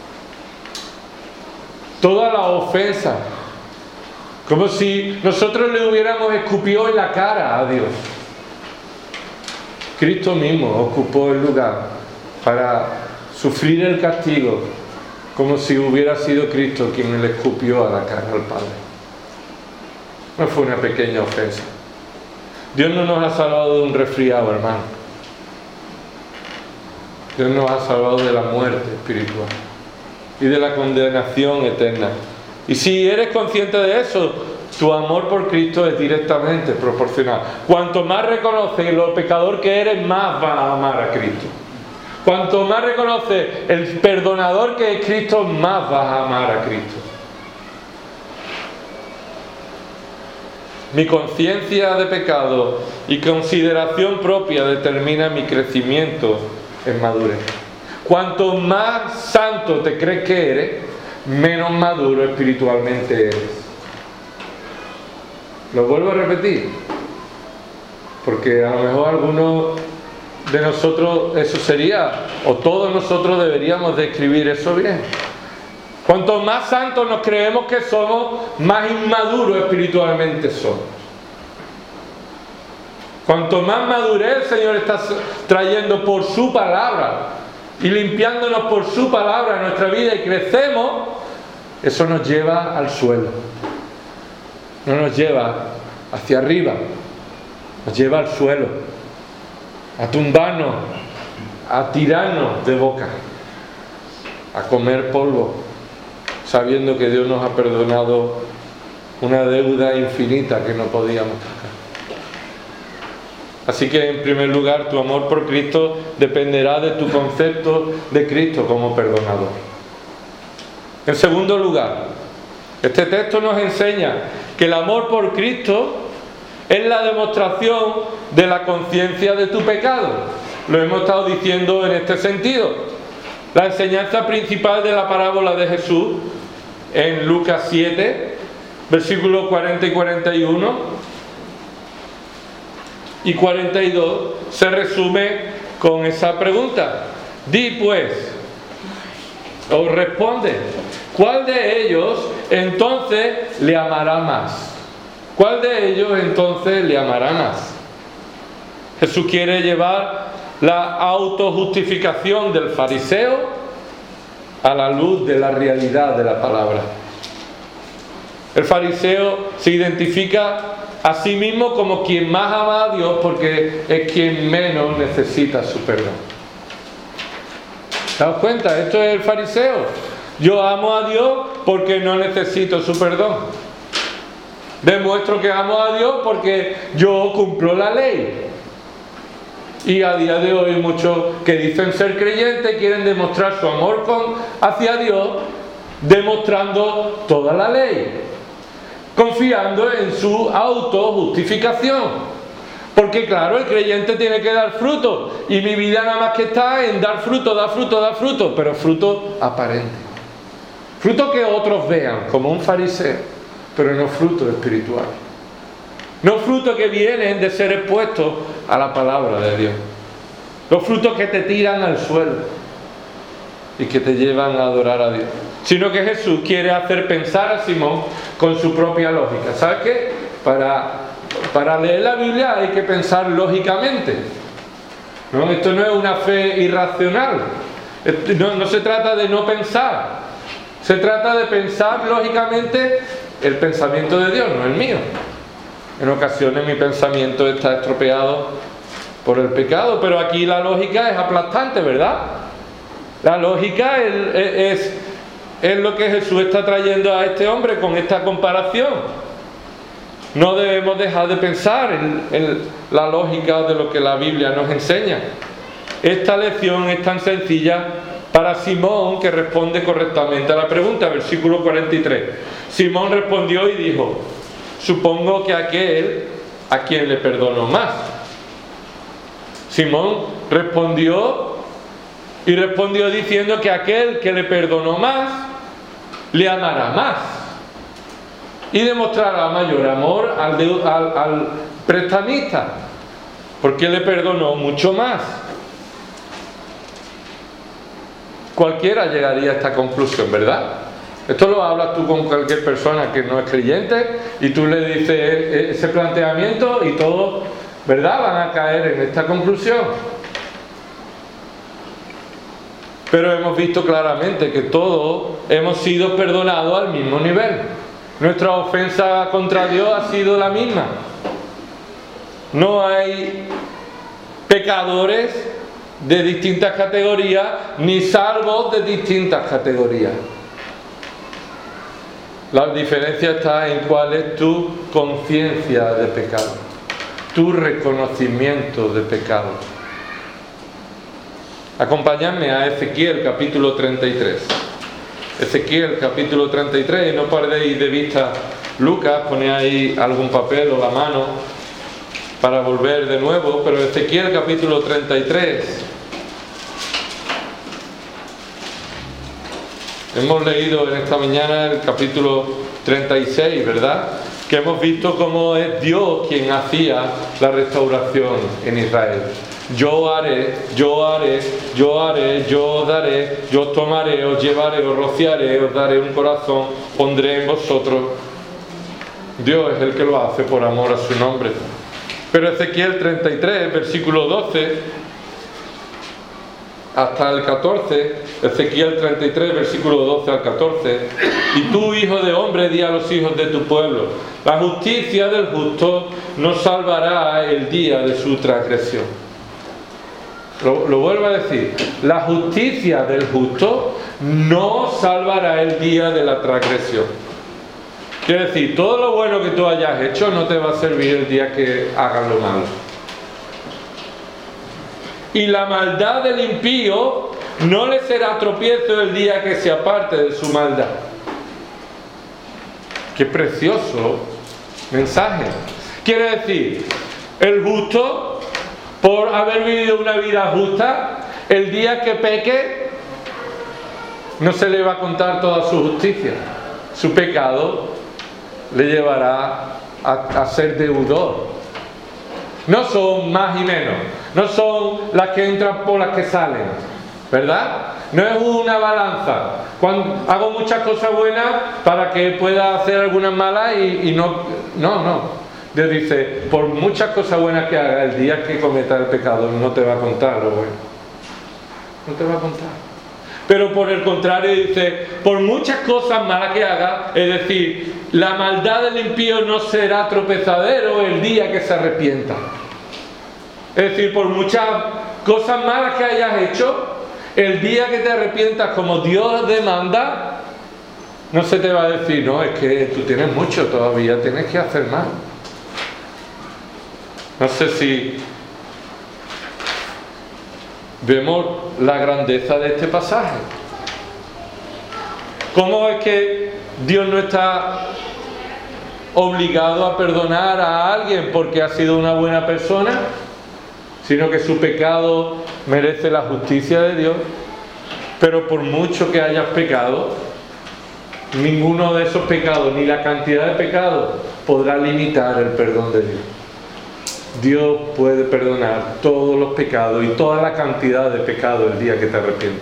toda la ofensa, como si nosotros le hubiéramos escupido en la cara a Dios. Cristo mismo ocupó el lugar para sufrir el castigo, como si hubiera sido Cristo quien le escupió a la cara al Padre. No fue una pequeña ofensa. Dios no nos ha salvado de un resfriado, hermano. Dios nos ha salvado de la muerte espiritual y de la condenación eterna. Y si eres consciente de eso, tu amor por Cristo es directamente proporcional. Cuanto más reconoces lo pecador que eres, más vas a amar a Cristo. Cuanto más reconoces el perdonador que es Cristo, más vas a amar a Cristo. Mi conciencia de pecado y consideración propia determina mi crecimiento en madurez. Cuanto más santo te crees que eres, menos maduro espiritualmente eres. Lo vuelvo a repetir, porque a lo mejor algunos de nosotros eso sería, o todos nosotros deberíamos de escribir eso bien. Cuanto más santos nos creemos que somos, más inmaduros espiritualmente somos. Cuanto más madurez el Señor está trayendo por su palabra y limpiándonos por su palabra en nuestra vida y crecemos, eso nos lleva al suelo. No nos lleva hacia arriba, nos lleva al suelo, a tumbarnos, a tirarnos de boca, a comer polvo, sabiendo que Dios nos ha perdonado una deuda infinita que no podíamos pagar. Así que en primer lugar, tu amor por Cristo dependerá de tu concepto de Cristo como perdonador. En segundo lugar, este texto nos enseña que el amor por Cristo es la demostración de la conciencia de tu pecado. Lo hemos estado diciendo en este sentido. La enseñanza principal de la parábola de Jesús en Lucas siete, versículos cuarenta y cuarenta y uno y cuarenta y dos, se resume con esa pregunta. Di pues, o responde, ¿cuál de ellos entonces le amará más? ¿Cuál de ellos entonces le amará más? Jesús quiere llevar la autojustificación del fariseo a la luz de la realidad de la palabra. El fariseo se identifica a sí mismo como quien más ama a Dios porque es quien menos necesita su perdón. ¿Te das cuenta? Esto es el fariseo. Yo amo a Dios porque no necesito su perdón. Demuestro que amo a Dios porque yo cumplo la ley. Y a día de hoy muchos que dicen ser creyentes quieren demostrar su amor con, hacia Dios demostrando toda la ley, confiando en su autojustificación. Porque claro, el creyente tiene que dar fruto y mi vida nada más que está en dar fruto, dar fruto, dar fruto, pero fruto aparente. Fruto que otros vean como un fariseo, pero no fruto espiritual. No frutos que vienen de ser expuestos a la palabra de Dios. Los frutos que te tiran al suelo y que te llevan a adorar a Dios. Sino que Jesús quiere hacer pensar a Simón con su propia lógica. ¿Sabes qué? Para, para leer la Biblia hay que pensar lógicamente. ¿No? Esto no es una fe irracional. No, no se trata de no pensar. Se trata de pensar lógicamente el pensamiento de Dios, no el mío. En ocasiones mi pensamiento está estropeado por el pecado, pero aquí la lógica es aplastante, ¿verdad? La lógica es, es, es lo que Jesús está trayendo a este hombre con esta comparación. No debemos dejar de pensar en, en la lógica de lo que la Biblia nos enseña. Esta lección es tan sencilla para Simón, que responde correctamente a la pregunta, versículo cuarenta y tres. Simón respondió y dijo: supongo que aquel a quien le perdonó más. Simón respondió y respondió diciendo que aquel que le perdonó más le amará más y demostrará mayor amor al, de, al, al prestamista, porque le perdonó mucho más. Cualquiera llegaría a esta conclusión, ¿verdad? Esto lo hablas tú con cualquier persona que no es creyente y tú le dices ese planteamiento y todos, ¿verdad?, van a caer en esta conclusión. Pero hemos visto claramente que todos hemos sido perdonados al mismo nivel. Nuestra ofensa contra Dios ha sido la misma. no hay pecadores de distintas categorías, ni salvos de distintas categorías. La diferencia está en cuál es tu conciencia de pecado, tu reconocimiento de pecado. Acompañadme a Ezequiel capítulo treinta y tres. Ezequiel capítulo treinta y tres, y no perdéis de vista Lucas, poned ahí algún papel o la mano para volver de nuevo, pero Ezequiel capítulo treinta y tres. Hemos leído en esta mañana el capítulo treinta y seis, ¿verdad? Que hemos visto cómo es Dios quien hacía la restauración en Israel. Yo haré, yo haré, yo haré, yo os daré, yo os tomaré, os llevaré, os rociaré, os daré un corazón, pondré en vosotros. Dios es el que lo hace por amor a su nombre. Pero Ezequiel treinta y tres, versículo doce hasta el catorce, Ezequiel treinta y tres, versículo doce al catorce: y tú, hijo de hombre, di a los hijos de tu pueblo, la justicia del justo no salvará el día de su transgresión. Lo, lo vuelvo a decir, la justicia del justo no salvará el día de la transgresión. Quiere decir, todo lo bueno que tú hayas hecho no te va a servir el día que hagas lo malo. Y la maldad del impío no le será tropiezo el día que se aparte de su maldad. Qué precioso mensaje. Quiere decir, el justo, por haber vivido una vida justa, el día que peque, no se le va a contar toda su justicia. Su pecado le llevará a, a ser deudor. No son más y menos, no son las que entran por las que salen, ¿verdad? No es una balanza. Cuando hago muchas cosas buenas para que pueda hacer algunas malas y, y no, no, no. Dios dice, por muchas cosas buenas que haga, el día que cometa el pecado no te va a contar lo bueno. No te va a contar. Pero por el contrario dice, por muchas cosas malas que haga, es decir, la maldad del impío no será tropezadero el día que se arrepienta. Es decir, por muchas cosas malas que hayas hecho, el día que te arrepientas como Dios demanda, no se te va a decir, no, es que tú tienes mucho todavía, tienes que hacer más. No sé si vemos la grandeza de este pasaje. ¿Cómo es que Dios no está obligado a perdonar a alguien porque ha sido una buena persona, sino que su pecado merece la justicia de Dios? Pero por mucho que hayas pecado, ninguno de esos pecados, ni la cantidad de pecados, podrá limitar el perdón de Dios. Dios puede perdonar todos los pecados y toda la cantidad de pecados el día que te arrepientes.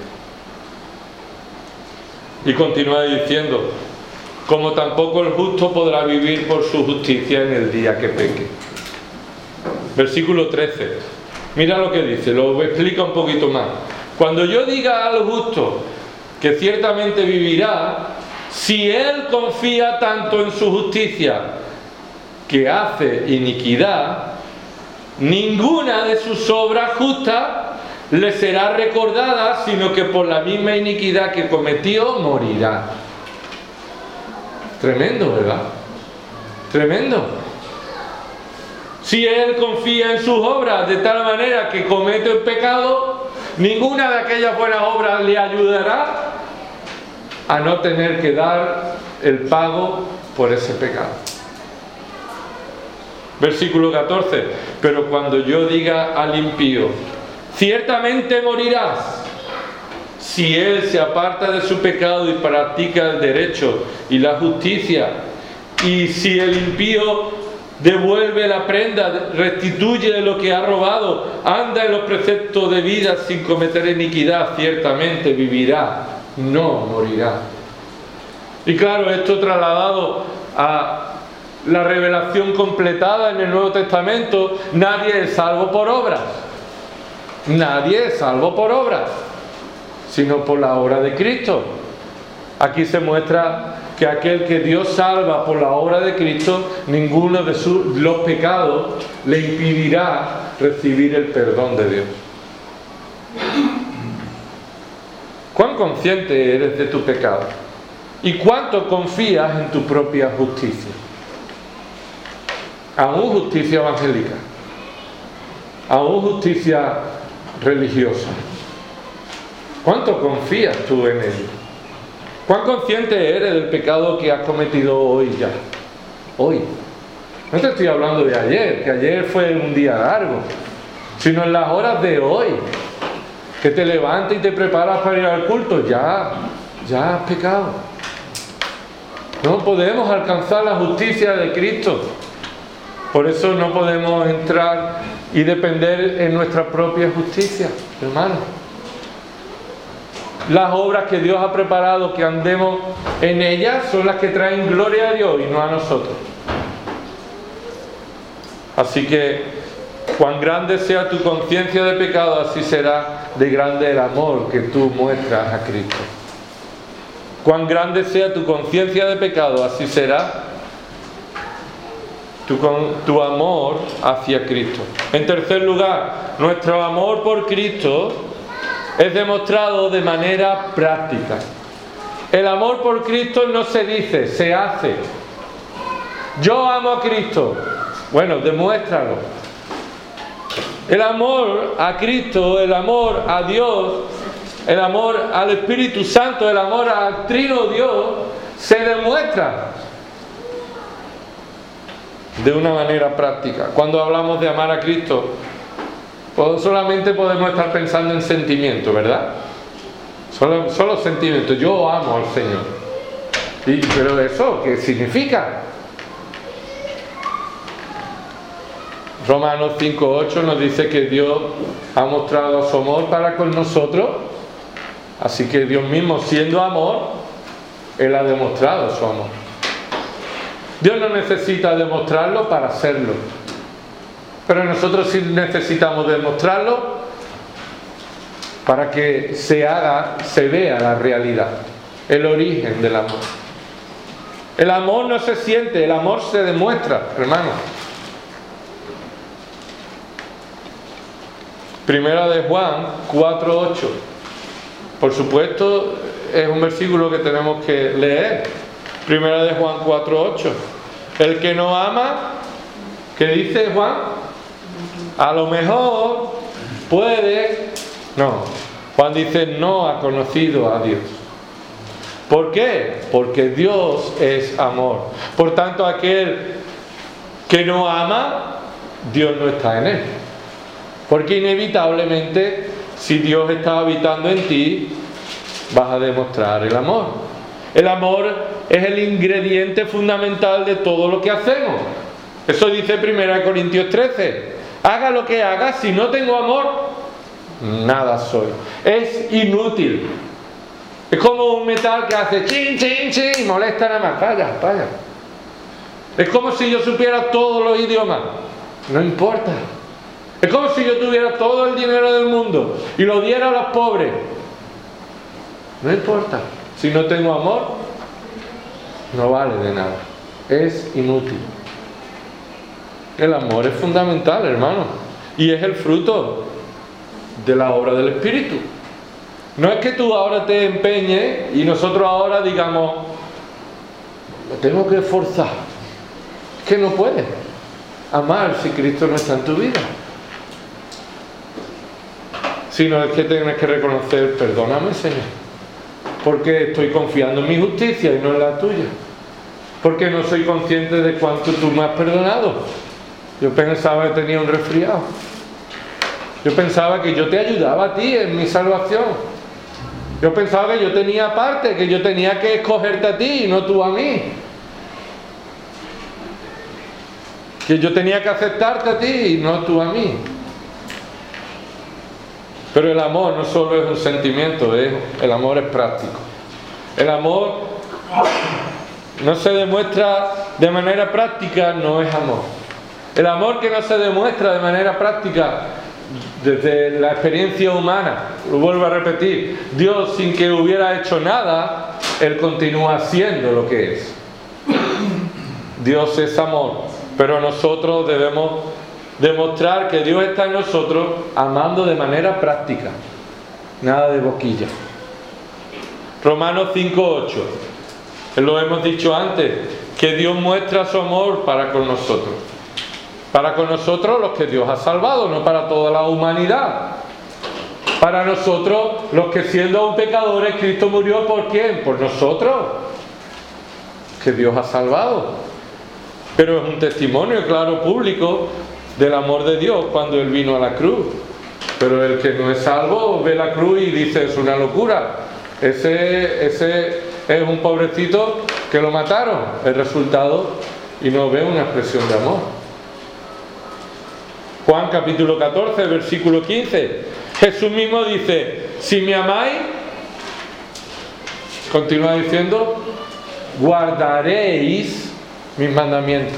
Y continúa diciendo, como tampoco el justo podrá vivir por su justicia en el día que peque. Versículo trece. Mira lo que dice, lo explica un poquito más. Cuando yo diga al justo que ciertamente vivirá, si él confía tanto en su justicia que hace iniquidad, ninguna de sus obras justas le será recordada, sino que por la misma iniquidad que cometió morirá. Tremendo, ¿verdad? Tremendo. Si él confía en sus obras de tal manera que comete el pecado, ninguna de aquellas buenas obras le ayudará a no tener que dar el pago por ese pecado. Versículo catorce. Pero cuando yo diga al impío, ciertamente morirás, si él se aparta de su pecado y practica el derecho y la justicia, y si el impío devuelve la prenda, restituye lo que ha robado, anda en los preceptos de vida sin cometer iniquidad, ciertamente vivirá, no morirá. Y claro, esto trasladado a la revelación completada en el Nuevo Testamento, nadie es salvo por obras. Nadie es salvo por obras, sino por la obra de Cristo. Aquí se muestra que aquel que Dios salva por la obra de Cristo, ninguno de sus, los pecados le impedirá recibir el perdón de Dios. ¿Cuán consciente eres de tu pecado? ¿Y cuánto confías en tu propia justicia? Aún justicia evangélica, aún justicia religiosa. ¿Cuánto confías tú en ello? ¿Cuán consciente eres del pecado que has cometido hoy ya? Hoy. No te estoy hablando de ayer, que ayer fue un día largo, sino en las horas de hoy. Que te levantas y te preparas para ir al culto, ya, ya has pecado. No podemos alcanzar la justicia de Cristo. Por eso no podemos entrar y depender en nuestra propia justicia, hermanos. Las obras que Dios ha preparado, que andemos en ellas, son las que traen gloria a Dios y no a nosotros. Así que, cuán grande sea tu conciencia de pecado, así será de grande el amor que tú muestras a Cristo. Cuán grande sea tu conciencia de pecado, así será tu, tu amor hacia Cristo. En tercer lugar, nuestro amor por Cristo es demostrado de manera práctica. El amor por Cristo no se dice, se hace. Yo amo a Cristo. Bueno, demuéstralo. El amor a Cristo, el amor a Dios, el amor al Espíritu Santo, el amor al Trino Dios, se demuestra de una manera práctica. Cuando hablamos de amar a Cristo, pues solamente podemos estar pensando en sentimientos, ¿verdad? Solo, solo sentimientos. Yo amo al Señor. Y, pero eso, ¿qué significa? Romanos cinco ocho nos dice que Dios ha mostrado su amor para con nosotros. Así que Dios mismo, siendo amor, Él ha demostrado su amor. Dios no necesita demostrarlo para serlo, pero nosotros sí necesitamos demostrarlo para que se haga, se vea la realidad, el origen del amor. El amor no se siente, el amor se demuestra, hermano. Primera de Juan cuatro ocho. Por supuesto, es un versículo que tenemos que leer. Primera de Juan cuatro ocho. El que no ama, ¿qué dice Juan? A lo mejor puede... No, Juan dice no ha conocido a Dios. ¿Por qué? Porque Dios es amor. Por tanto, aquel que no ama, Dios no está en él. Porque inevitablemente, si Dios está habitando en ti, vas a demostrar el amor. El amor es el ingrediente fundamental de todo lo que hacemos. Eso dice primera Corintios trece. Haga lo que haga, si no tengo amor, nada soy. Es inútil. Es como un metal que hace chin, chin, chin y molesta nada más. Vaya, vaya. Es como si yo supiera todos los idiomas. No importa. Es como si yo tuviera todo el dinero del mundo y lo diera a los pobres. No importa. Si no tengo amor, no vale de nada. Es inútil. El amor es fundamental, hermano. Y es el fruto de la obra del Espíritu. No es que tú ahora te empeñes y nosotros ahora digamos, me tengo que esforzar. Es que no puedes amar si Cristo no está en tu vida. Sino es que tienes que reconocer, perdóname, Señor, porque estoy confiando en mi justicia y no en la tuya. Porque no soy consciente de cuánto tú me has perdonado. Yo pensaba que tenía un resfriado. Yo pensaba que yo te ayudaba a ti en mi salvación. Yo pensaba que yo tenía parte, que yo tenía que escogerte a ti y no tú a mí. Que yo tenía que aceptarte a ti y no tú a mí. Pero el amor no solo es un sentimiento, ¿eh? El amor es práctico. El amor no se demuestra de manera práctica, no es amor. El amor que no se demuestra de manera práctica desde la experiencia humana, lo vuelvo a repetir, Dios sin que hubiera hecho nada, Él continúa siendo lo que es. Dios es amor, pero nosotros debemos demostrar que Dios está en nosotros amando de manera práctica, nada de boquilla. Romanos cinco ocho, lo hemos dicho antes, que Dios muestra su amor para con nosotros. Para con nosotros los que Dios ha salvado, no para toda la humanidad. Para nosotros los que siendo aún pecadores, Cristo murió ¿por quién? Por nosotros, que Dios ha salvado. Pero es un testimonio claro, público, del amor de Dios cuando Él vino a la cruz. Pero el que no es salvo ve la cruz y dice, es una locura. Ese, ese es un pobrecito que lo mataron. El resultado, y no ve una expresión de amor. Juan capítulo catorce, versículo quince. Jesús mismo dice, si me amáis, continúa diciendo, guardaréis mis mandamientos.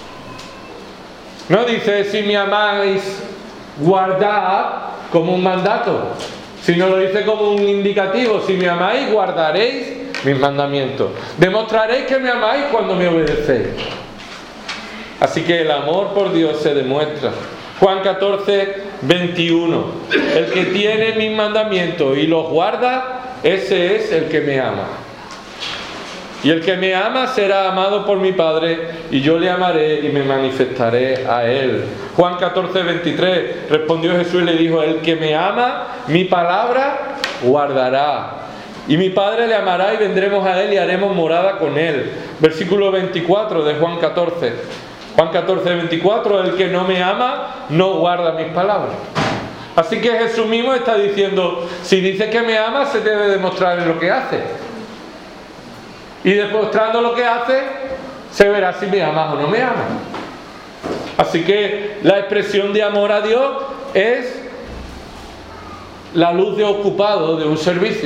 No dice, si me amáis, guardad como un mandato, sino lo dice como un indicativo. Si me amáis, guardaréis mis mandamientos. Demostraréis que me amáis cuando me obedecéis. Así que el amor por Dios se demuestra. Juan catorce, veintiuno. El que tiene mis mandamientos y los guarda, ese es el que me ama. Y el que me ama será amado por mi Padre, y yo le amaré y me manifestaré a él. Juan catorce, veintitrés. Respondió Jesús y le dijo, el que me ama, mi palabra guardará. Y mi Padre le amará y vendremos a él y haremos morada con él. Versículo veinticuatro de Juan catorce. Juan catorce, veinticuatro. El que no me ama, no guarda mis palabras. Así que Jesús mismo está diciendo, si dice que me ama, se debe demostrar en lo que hace. Y demostrando lo que hace, se verá si me amas o no me amas. Así que la expresión de amor a Dios es la luz de ocupado de un servicio.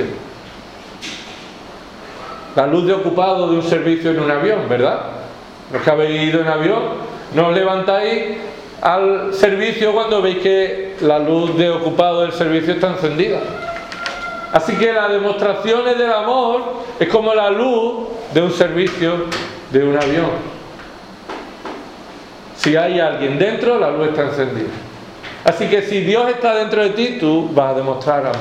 La luz de ocupado de un servicio en un avión, ¿verdad? Los que habéis ido en avión, no os levantáis al servicio cuando veis que la luz de ocupado del servicio está encendida. Así que las demostraciones del amor es como la luz de un servicio de un avión. Si hay alguien dentro, la luz está encendida. Así que si Dios está dentro de ti, tú vas a demostrar amor.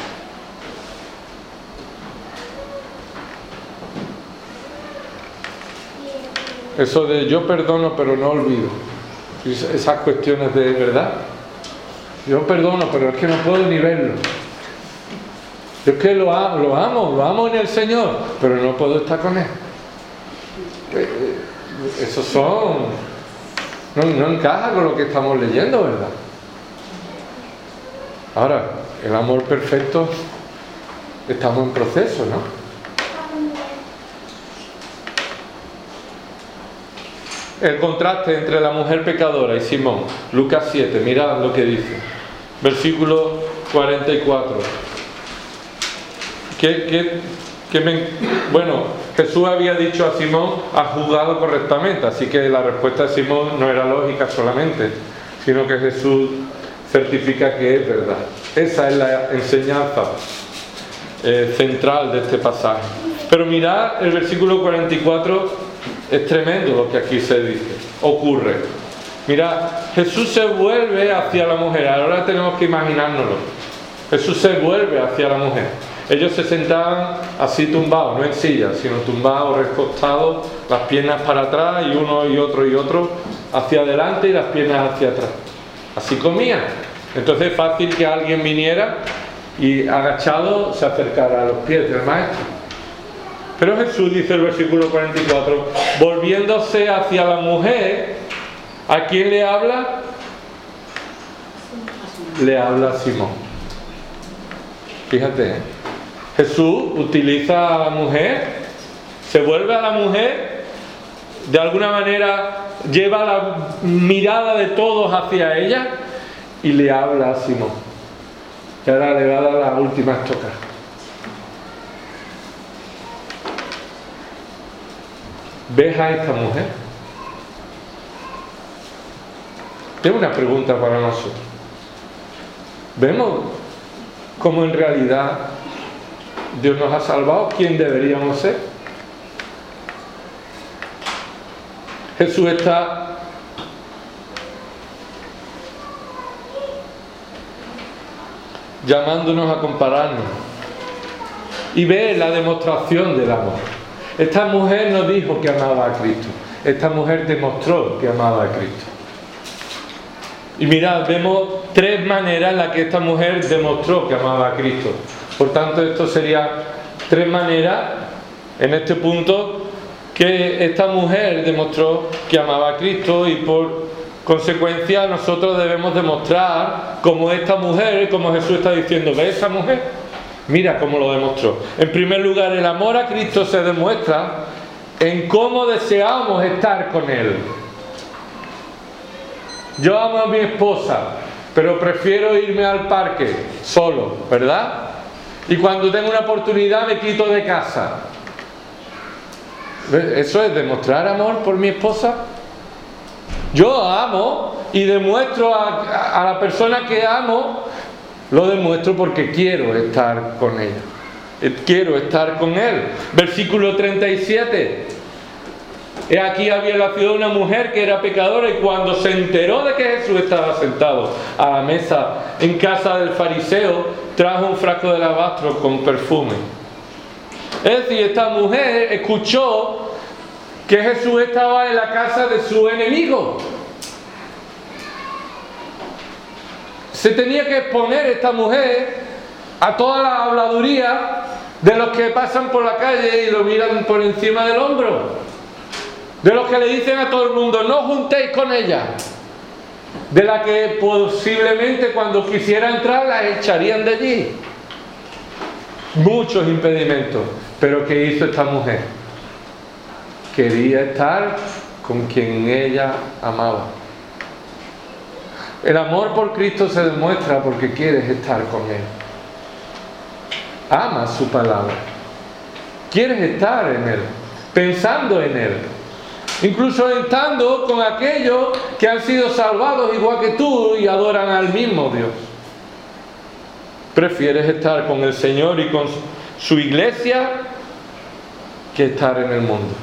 Eso de yo perdono pero no olvido. Esas cuestiones de verdad. Yo perdono pero es que no puedo ni verlo. Yo es que lo amo, lo amo, lo amo en el Señor, pero no puedo estar con Él. Esos son... No, no encaja con lo que estamos leyendo, ¿verdad? Ahora, el amor perfecto, estamos en proceso, ¿no? El contraste entre la mujer pecadora y Simón. Lucas siete, mirad lo que dice. Versículo cuarenta y cuatro. Que, que, que me, bueno, Jesús había dicho a Simón, ha juzgado correctamente, así que la respuesta de Simón no era lógica solamente, sino que Jesús certifica que es verdad. Esa es la enseñanza eh, central de este pasaje. Pero mirad el versículo cuarenta y cuatro, es tremendo lo que aquí se dice, ocurre. Mirad, Jesús se vuelve hacia la mujer, ahora tenemos que imaginárnoslo. Jesús se vuelve hacia la mujer. Ellos se sentaban así tumbados, no en sillas, sino tumbados, recostados, las piernas para atrás y uno y otro y otro hacia adelante y las piernas hacia atrás. Así comían. Entonces es fácil que alguien viniera y agachado se acercara a los pies del maestro. Pero Jesús, dice el versículo cuarenta y cuatro, volviéndose hacia la mujer, ¿a quién le habla? Le habla a Simón. Fíjate, ¿eh? Jesús utiliza a la mujer, se vuelve a la mujer, de alguna manera lleva la mirada de todos hacia ella y le habla a Simón. Y ahora le va a dar la última estocada. ¿Ves a esta mujer? Tengo una pregunta para nosotros. ¿Vemos cómo en realidad Dios nos ha salvado, ¿quién deberíamos ser? Jesús está llamándonos a compararnos y ver la demostración del amor. Esta mujer no dijo que amaba a Cristo, esta mujer demostró que amaba a Cristo. Y mirad, vemos tres maneras en las que esta mujer demostró que amaba a Cristo. Por tanto, esto sería tres maneras en este punto que esta mujer demostró que amaba a Cristo, y por consecuencia nosotros debemos demostrar como esta mujer, como Jesús está diciendo, ¿ves esa mujer? Mira cómo lo demostró. En primer lugar, el amor a Cristo se demuestra en cómo deseamos estar con Él. Yo amo a mi esposa, pero prefiero irme al parque solo, ¿verdad? Y cuando tengo una oportunidad me quito de casa. ¿Eso es demostrar amor por mi esposa? Yo amo y demuestro a, a la persona que amo, lo demuestro porque quiero estar con ella. Quiero estar con él. Versículo treinta y siete. He aquí había en la ciudad una mujer que era pecadora, y cuando se enteró de que Jesús estaba sentado a la mesa en casa del fariseo, trajo un frasco de alabastro con perfume. Es decir, esta mujer escuchó que Jesús estaba en la casa de su enemigo. Se tenía que exponer esta mujer a toda la habladuría de los que pasan por la calle y lo miran por encima del hombro. De los que le dicen a todo el mundo, no juntéis con ella. De la que posiblemente cuando quisiera entrar la echarían de allí. Muchos impedimentos. Pero ¿qué hizo esta mujer? Quería estar con quien ella amaba. El amor por Cristo se demuestra porque quieres estar con Él. Amas su palabra. Quieres estar en Él, pensando en Él. Incluso estando con aquellos que han sido salvados igual que tú y adoran al mismo Dios. Prefieres estar con el Señor y con su iglesia que estar en el mundo.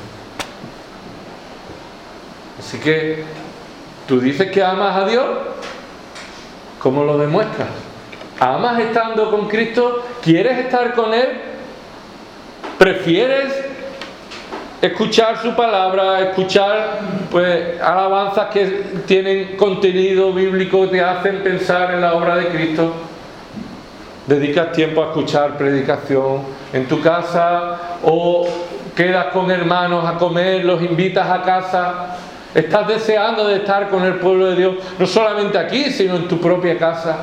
Así que tú dices que amas a Dios, ¿cómo lo demuestras? ¿Amas estando con Cristo? ¿Quieres estar con Él? ¿Prefieres escuchar su palabra, escuchar pues alabanzas que tienen contenido bíblico, te hacen pensar en la obra de Cristo? ¿Dedicas tiempo a escuchar predicación en tu casa, o quedas con hermanos a comer, los invitas a casa? ¿Estás deseando de estar con el pueblo de Dios, no solamente aquí, sino en tu propia casa?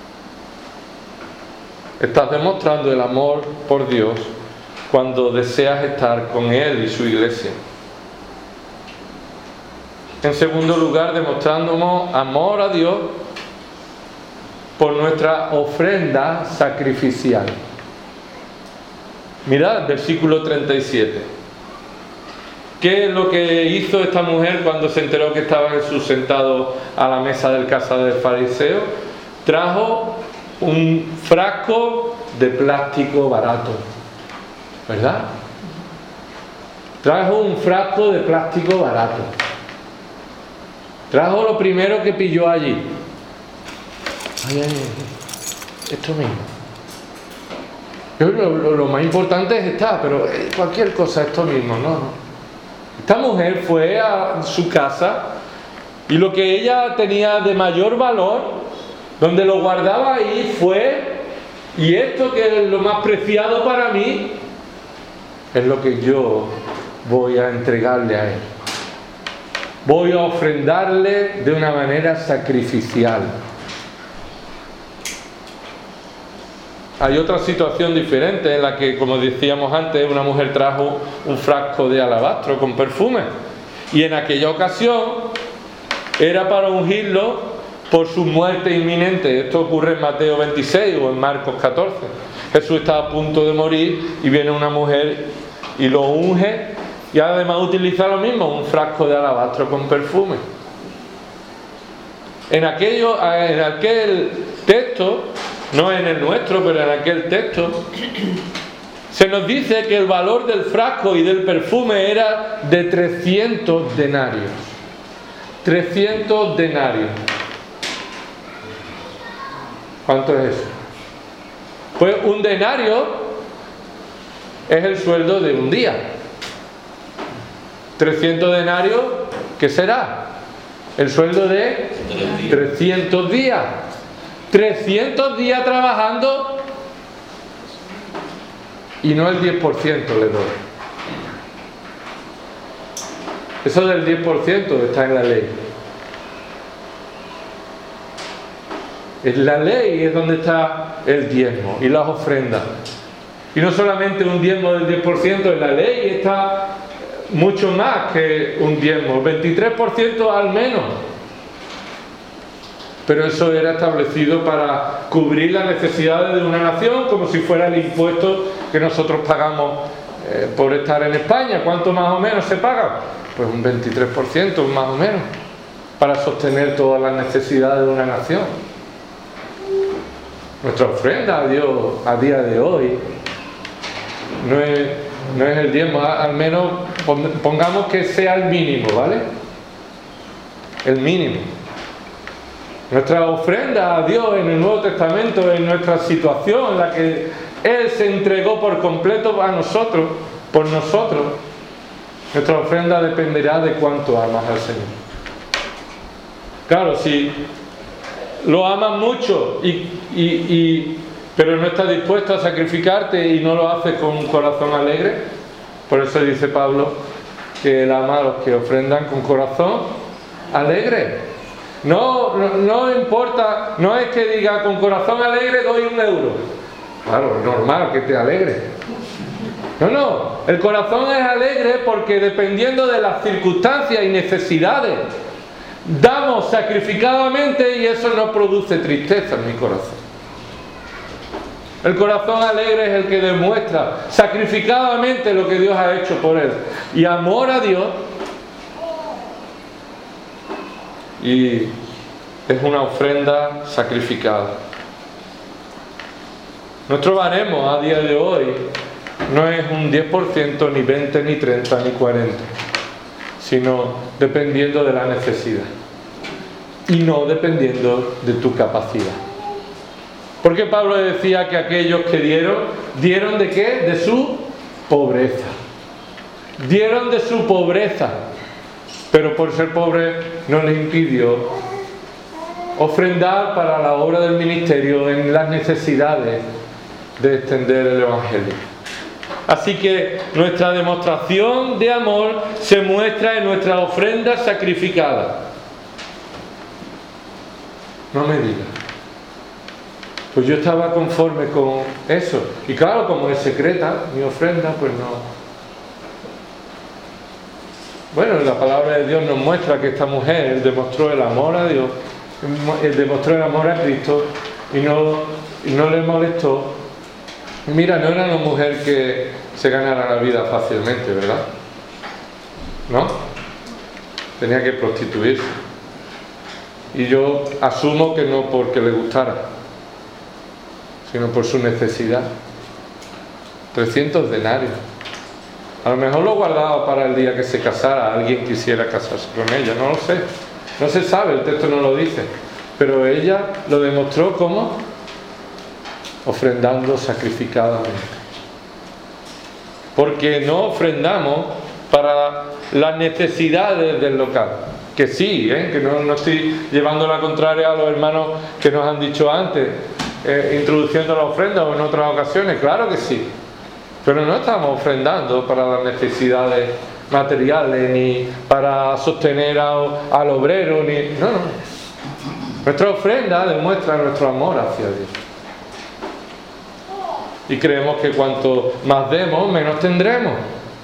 Estás demostrando el amor por Dios cuando deseas estar con Él y su iglesia. En segundo lugar, demostrándonos amor a Dios por nuestra ofrenda sacrificial. Mirad, versículo treinta y siete. ¿Qué es lo que hizo esta mujer cuando se enteró que estaba Jesús sentado a la mesa del casa del fariseo? Trajo un frasco de plástico barato, ¿verdad? Trajo un frasco de plástico barato. Trajo lo primero que pilló allí. Ay, ay, ay, esto mismo. Yo, lo, lo, lo más importante es esta, pero cualquier cosa, esto mismo, no, no. Esta mujer fue a su casa y lo que ella tenía de mayor valor, donde lo guardaba ahí, fue, y esto que es lo más preciado para mí, es lo que yo voy a entregarle a Él. Voy a ofrendarle de una manera sacrificial. Hay otra situación diferente en la que, como decíamos antes, una mujer trajo un frasco de alabastro con perfume, y en aquella ocasión era para ungirlo por su muerte inminente. Esto ocurre en Mateo veintiséis o en Marcos catorce. Jesús está a punto de morir y viene una mujer y lo unge, y además utiliza lo mismo, un frasco de alabastro con perfume. En, aquello, en aquel texto, no en el nuestro, pero en aquel texto, Se nos dice que el valor del frasco y del perfume era de trescientos denarios. trescientos denarios. ¿Cuánto es eso? Pues un denario es el sueldo de un día. trescientos denarios, ¿qué será? El sueldo de trescientos días. trescientos días trabajando y no el diez por ciento le doy. Eso del diez por ciento está en la ley. En la ley es donde está el diezmo y las ofrendas. Y no solamente un diezmo del diez por ciento, en la ley está mucho más que un diezmo, veintitrés por ciento al menos. Pero eso era establecido para cubrir las necesidades de una nación, como si fuera el impuesto que nosotros pagamos eh, por estar en España. ¿Cuánto más o menos se paga? Pues un veintitrés por ciento más o menos, para sostener todas las necesidades de una nación. Nuestra ofrenda a Dios a día de hoy no es, no es el diezmo, al menos pongamos que sea el mínimo, ¿vale? El mínimo. Nuestra ofrenda a Dios en el Nuevo Testamento, en nuestra situación en la que Él se entregó por completo a nosotros, por nosotros, nuestra ofrenda dependerá de cuánto amas al Señor. Claro, si lo amas mucho y, y, y, pero no estás dispuesto a sacrificarte y no lo haces con un corazón alegre, por eso dice Pablo que Él ama a los que ofrendan con corazón alegre. No, no, no importa, no es que diga con corazón alegre doy un euro. Claro, es normal que te alegre. No, no, el corazón es alegre porque dependiendo de las circunstancias y necesidades, damos sacrificadamente y eso no produce tristeza en mi corazón. El corazón alegre es el que demuestra sacrificadamente lo que Dios ha hecho por él. Y amor a Dios. Y es una ofrenda sacrificada. Nuestro baremo a día de hoy no es un diez por ciento, ni veinte, ni treinta, ni cuarenta, sino dependiendo de la necesidad y no dependiendo de tu capacidad. Porque Pablo decía que aquellos que dieron, ¿dieron de qué? De su pobreza. Dieron de su pobreza. Pero por ser pobre no les impidió ofrendar para la obra del ministerio en las necesidades de extender el Evangelio. Así que nuestra demostración de amor se muestra en nuestra ofrenda sacrificada. No me digas. Pues yo estaba conforme con eso. Y claro, como es secreta mi ofrenda, pues no. Bueno, la palabra de Dios nos muestra que esta mujer demostró el amor a Dios, demostró el amor a Cristo y no, y no le molestó. Mira, no era una mujer que se ganara la vida fácilmente, ¿verdad? ¿No? Tenía que prostituirse. Y yo asumo que no porque le gustara, sino por su necesidad. trescientos denarios. A lo mejor lo guardaba para el día que se casara, alguien quisiera casarse con ella, no lo sé. No se sabe, el texto no lo dice. Pero ella lo demostró como ofrendando sacrificadamente. Porque no ofrendamos para las necesidades del local. Que sí, ¿eh? que no, no estoy llevando la contraria a los hermanos que nos han dicho antes, eh, introduciendo la ofrenda o en otras ocasiones, claro que sí. Pero no estamos ofrendando para las necesidades materiales, ni para sostener a, al obrero, ni... No, no. Nuestra ofrenda demuestra nuestro amor hacia Dios. Y creemos que cuanto más demos, menos tendremos.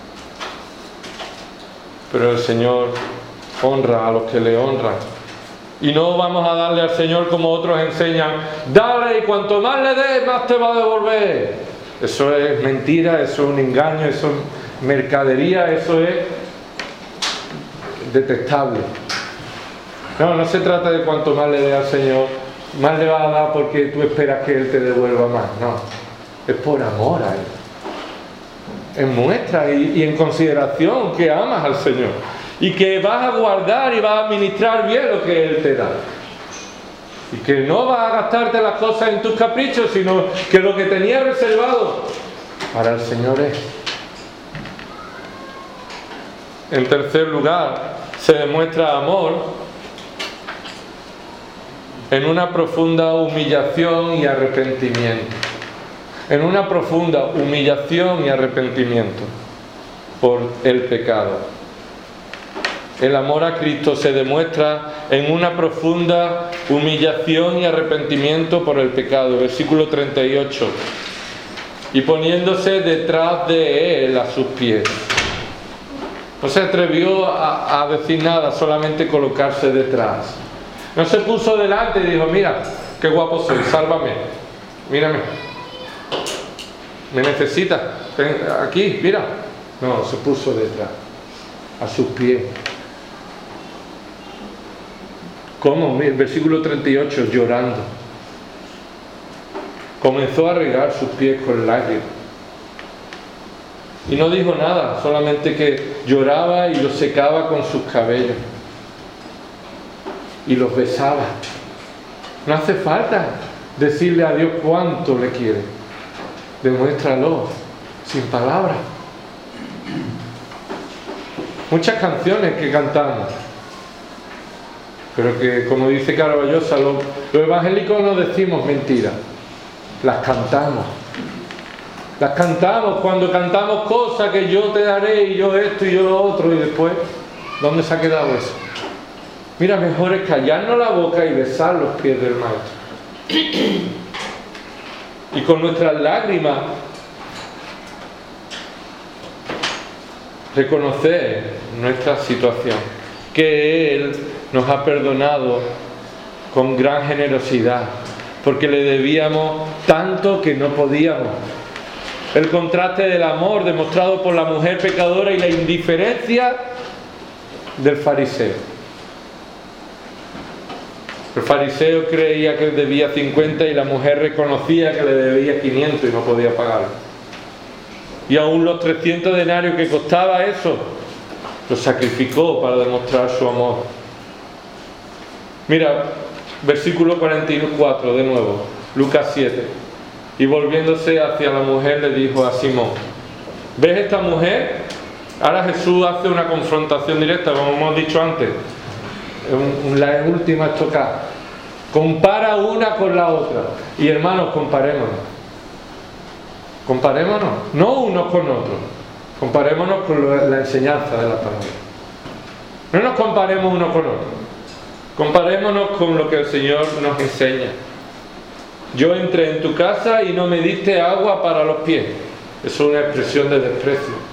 Pero el Señor honra a los que le honran. Y no vamos a darle al Señor como otros enseñan, dale y cuanto más le des, más te va a devolver. Eso es mentira, eso es un engaño, eso es mercadería, eso es detestable. No, no se trata de cuanto más le dé al Señor, más le va a dar porque tú esperas que Él te devuelva más. No, es por amor a Él. en muestra y, y en consideración que amas al Señor y que vas a guardar y vas a administrar bien lo que Él te da. Y que no vas a gastarte las cosas en tus caprichos, sino que lo que tenías reservado para el Señor es. En tercer lugar, se demuestra amor en una profunda humillación y arrepentimiento. En una profunda humillación y arrepentimiento por el pecado. El amor a Cristo se demuestra en una profunda humillación y arrepentimiento por el pecado. Versículo treinta y ocho. Y poniéndose detrás de Él a sus pies. No se atrevió a, a decir nada, solamente colocarse detrás. No se puso delante y dijo, mira, qué guapo soy, sálvame. Mírame. ¿Me necesitas? Ven aquí, mira. No, se puso detrás, a sus pies. ¿Cómo? El versículo treinta y ocho, llorando. Comenzó a regar sus pies con lágrimas. Y no dijo nada, solamente que lloraba y los secaba con sus cabellos. Y los besaba. No hace falta decirle a Dios cuánto le quiere. Demuéstralo, sin palabras. Muchas canciones que cantamos, pero que, como dice Caraballosa, los, los evangélicos no decimos mentiras, las cantamos. Las cantamos cuando cantamos cosas que yo te daré y yo esto y yo lo otro, y después, ¿dónde se ha quedado eso? Mira, mejor es callarnos la boca y besar los pies del Maestro. Y con nuestras lágrimas reconocer nuestra situación, que Él nos ha perdonado con gran generosidad, porque le debíamos tanto que no podíamos. El contraste del amor demostrado por la mujer pecadora y la indiferencia del fariseo. El fariseo creía que debía cincuenta y la mujer reconocía que le debía quinientos y no podía pagarlo. Y aún los trescientos denarios que costaba eso, lo sacrificó para demostrar su amor. Mira, versículo cuarenta y cuatro de nuevo, Lucas siete. Y volviéndose hacia la mujer le dijo a Simón, ¿ves esta mujer? Ahora Jesús hace una confrontación directa, como hemos dicho antes. La última estocada. Compara una con la otra. Y hermanos, comparémonos. Comparémonos, no unos con otros. Comparémonos con la enseñanza de la palabra. No nos comparemos unos con otros. Comparémonos con lo que el Señor nos enseña. Yo entré en tu casa y no me diste agua para los pies. Eso es una expresión de desprecio.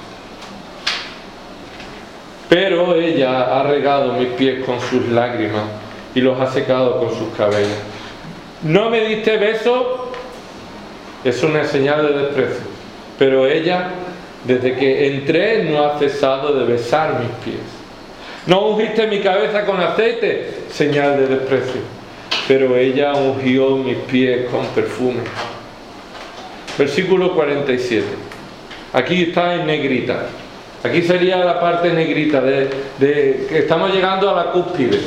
Pero ella ha regado mis pies con sus lágrimas y los ha secado con sus cabellos. No me diste beso, es una señal de desprecio. Pero ella, desde que entré, no ha cesado de besar mis pies. No ungiste mi cabeza con aceite, señal de desprecio. Pero ella ungió mis pies con perfume. Versículo cuarenta y siete. Aquí está en negrita. Aquí sería la parte negrita de, de que estamos llegando a la cúspide.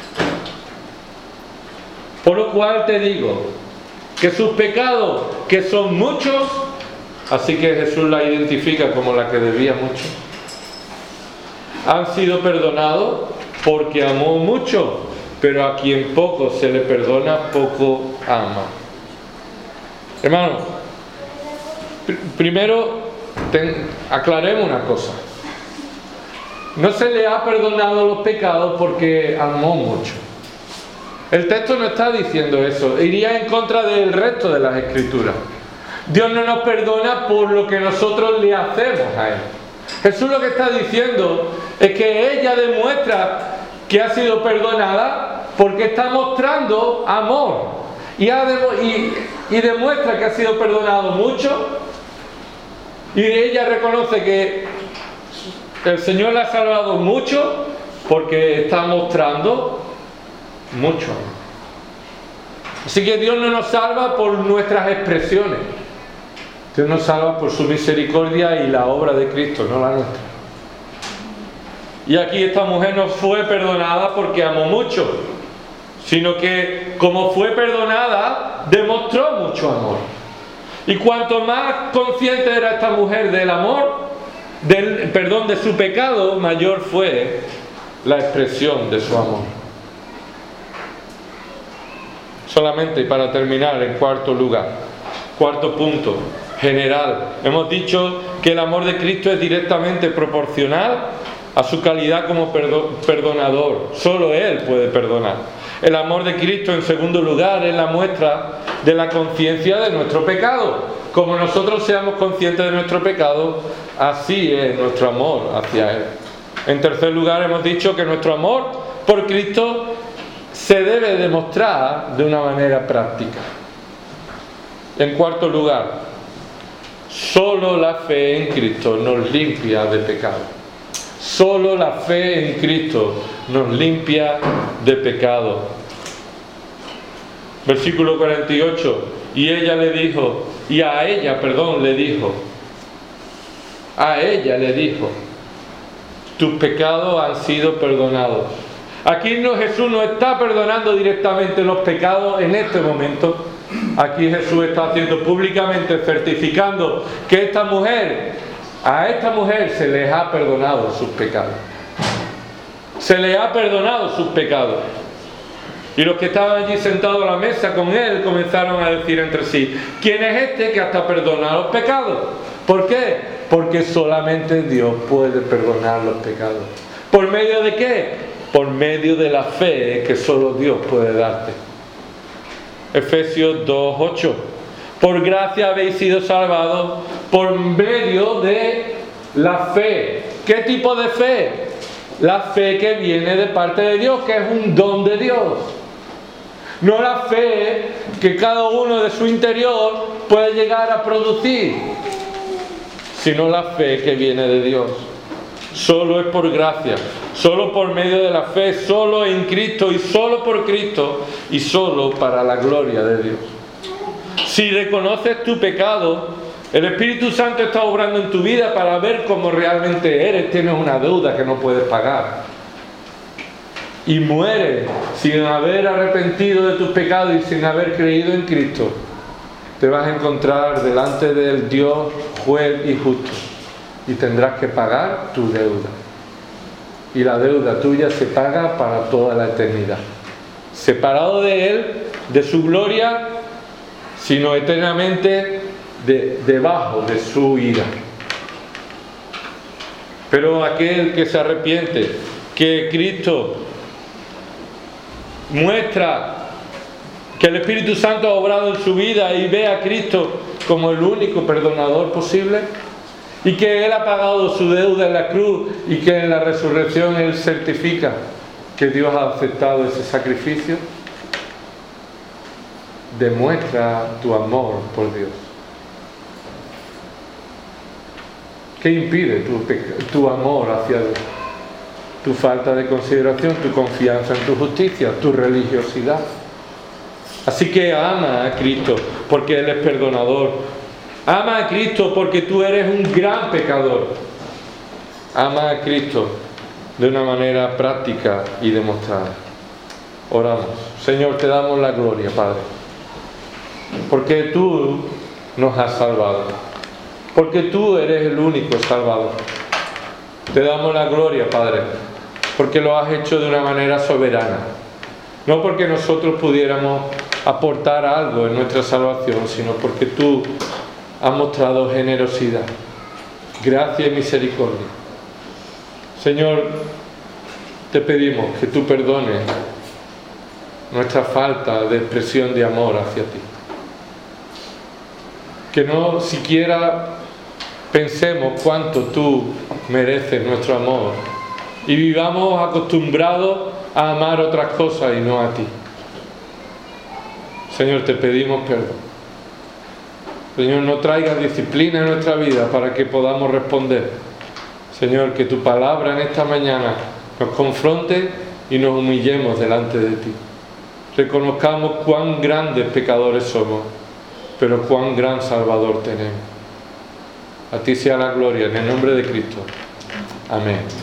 Por lo cual te digo que sus pecados, que son muchos, así que Jesús la identifica como la que debía mucho, han sido perdonados porque amó mucho, pero a quien poco se le perdona, poco ama. Hermano, pr- primero ten, aclaremos una cosa. No se le ha perdonado los pecados porque amó mucho. El texto no está diciendo eso. Iría en contra del resto de las Escrituras. Dios no nos perdona por lo que nosotros le hacemos a Él. Jesús lo que está diciendo es que ella demuestra que ha sido perdonada porque está mostrando amor. Y, ha de, y, y demuestra que ha sido perdonado mucho. Y ella reconoce que el Señor la ha salvado mucho porque está mostrando mucho. Así que Dios no nos salva por nuestras expresiones. Dios nos salva por su misericordia y la obra de Cristo, no la nuestra. Y aquí esta mujer no fue perdonada porque amó mucho, sino que como fue perdonada, demostró mucho amor. Y cuanto más consciente era esta mujer del amor, del perdón de su pecado, mayor fue la expresión de su amor. Solamente para terminar, en cuarto lugar, cuarto punto general, hemos dicho que el amor de Cristo es directamente proporcional a su calidad como perdonador. Solo Él puede perdonar. El amor de Cristo, en segundo lugar, es la muestra de la conciencia de nuestro pecado. Como nosotros seamos conscientes de nuestro pecado, así es nuestro amor hacia Él. En tercer lugar, hemos dicho que nuestro amor por Cristo se debe demostrar de una manera práctica. En cuarto lugar, solo la fe en Cristo nos limpia de pecado. Solo la fe en Cristo nos limpia de pecado. Versículo cuarenta y ocho. Y ella le dijo, y a ella, perdón, le dijo, a ella le dijo, tus pecados han sido perdonados. Aquí no, Jesús no está perdonando directamente los pecados en este momento. Aquí Jesús está haciendo públicamente, certificando que esta mujer, a esta mujer se les ha perdonado sus pecados. Se les ha perdonado sus pecados. Y los que estaban allí sentados a la mesa con él comenzaron a decir entre sí, ¿quién es este que hasta perdona los pecados? ¿Por qué? Porque solamente Dios puede perdonar los pecados. ¿Por medio de qué? Por medio de la fe que solo Dios puede darte. Efesios dos ocho. Por gracia habéis sido salvados por medio de la fe. ¿Qué tipo de fe? La fe que viene de parte de Dios, que es un don de Dios. No la fe que cada uno de su interior puede llegar a producir, sino la fe que viene de Dios. Solo es por gracia, solo por medio de la fe, solo en Cristo y solo por Cristo y solo para la gloria de Dios. Si reconoces tu pecado, el Espíritu Santo está obrando en tu vida para ver cómo realmente eres. Tienes una deuda que no puedes pagar y mueres sin haber arrepentido de tus pecados y sin haber creído en Cristo. Te vas a encontrar delante del Dios juez y justo y tendrás que pagar tu deuda. Y la deuda tuya se paga para toda la eternidad. Separado de Él, de su gloria, sino eternamente de, debajo de su ira. Pero aquel que se arrepiente, que Cristo muestra que el Espíritu Santo ha obrado en su vida y ve a Cristo como el único perdonador posible, y que Él ha pagado su deuda en la cruz y que en la resurrección Él certifica que Dios ha aceptado ese sacrificio, demuestra tu amor por Dios. ¿Qué impide tu, tu amor hacia Dios? Tu falta de consideración, tu confianza en tu justicia, tu religiosidad. Así que ama a Cristo porque Él es perdonador. Ama a Cristo porque tú eres un gran pecador. Ama a Cristo de una manera práctica y demostrada. Oramos. Señor, te damos la gloria, Padre, porque tú nos has salvado, porque tú eres el único salvador. Te damos la gloria, Padre, porque lo has hecho de una manera soberana, no porque nosotros pudiéramos aportar algo en nuestra salvación, sino porque tú has mostrado generosidad, gracia y misericordia. Señor, te pedimos que tú perdones nuestra falta de expresión de amor hacia ti. Que no siquiera pensemos cuánto tú mereces nuestro amor y vivamos acostumbrados a amar otras cosas y no a ti. Señor, te pedimos perdón. Señor, no traigas disciplina en nuestra vida para que podamos responder. Señor, que tu palabra en esta mañana nos confronte y nos humillemos delante de ti. Reconozcamos cuán grandes pecadores somos, pero cuán gran Salvador tenemos. A ti sea la gloria, en el nombre de Cristo. Amén.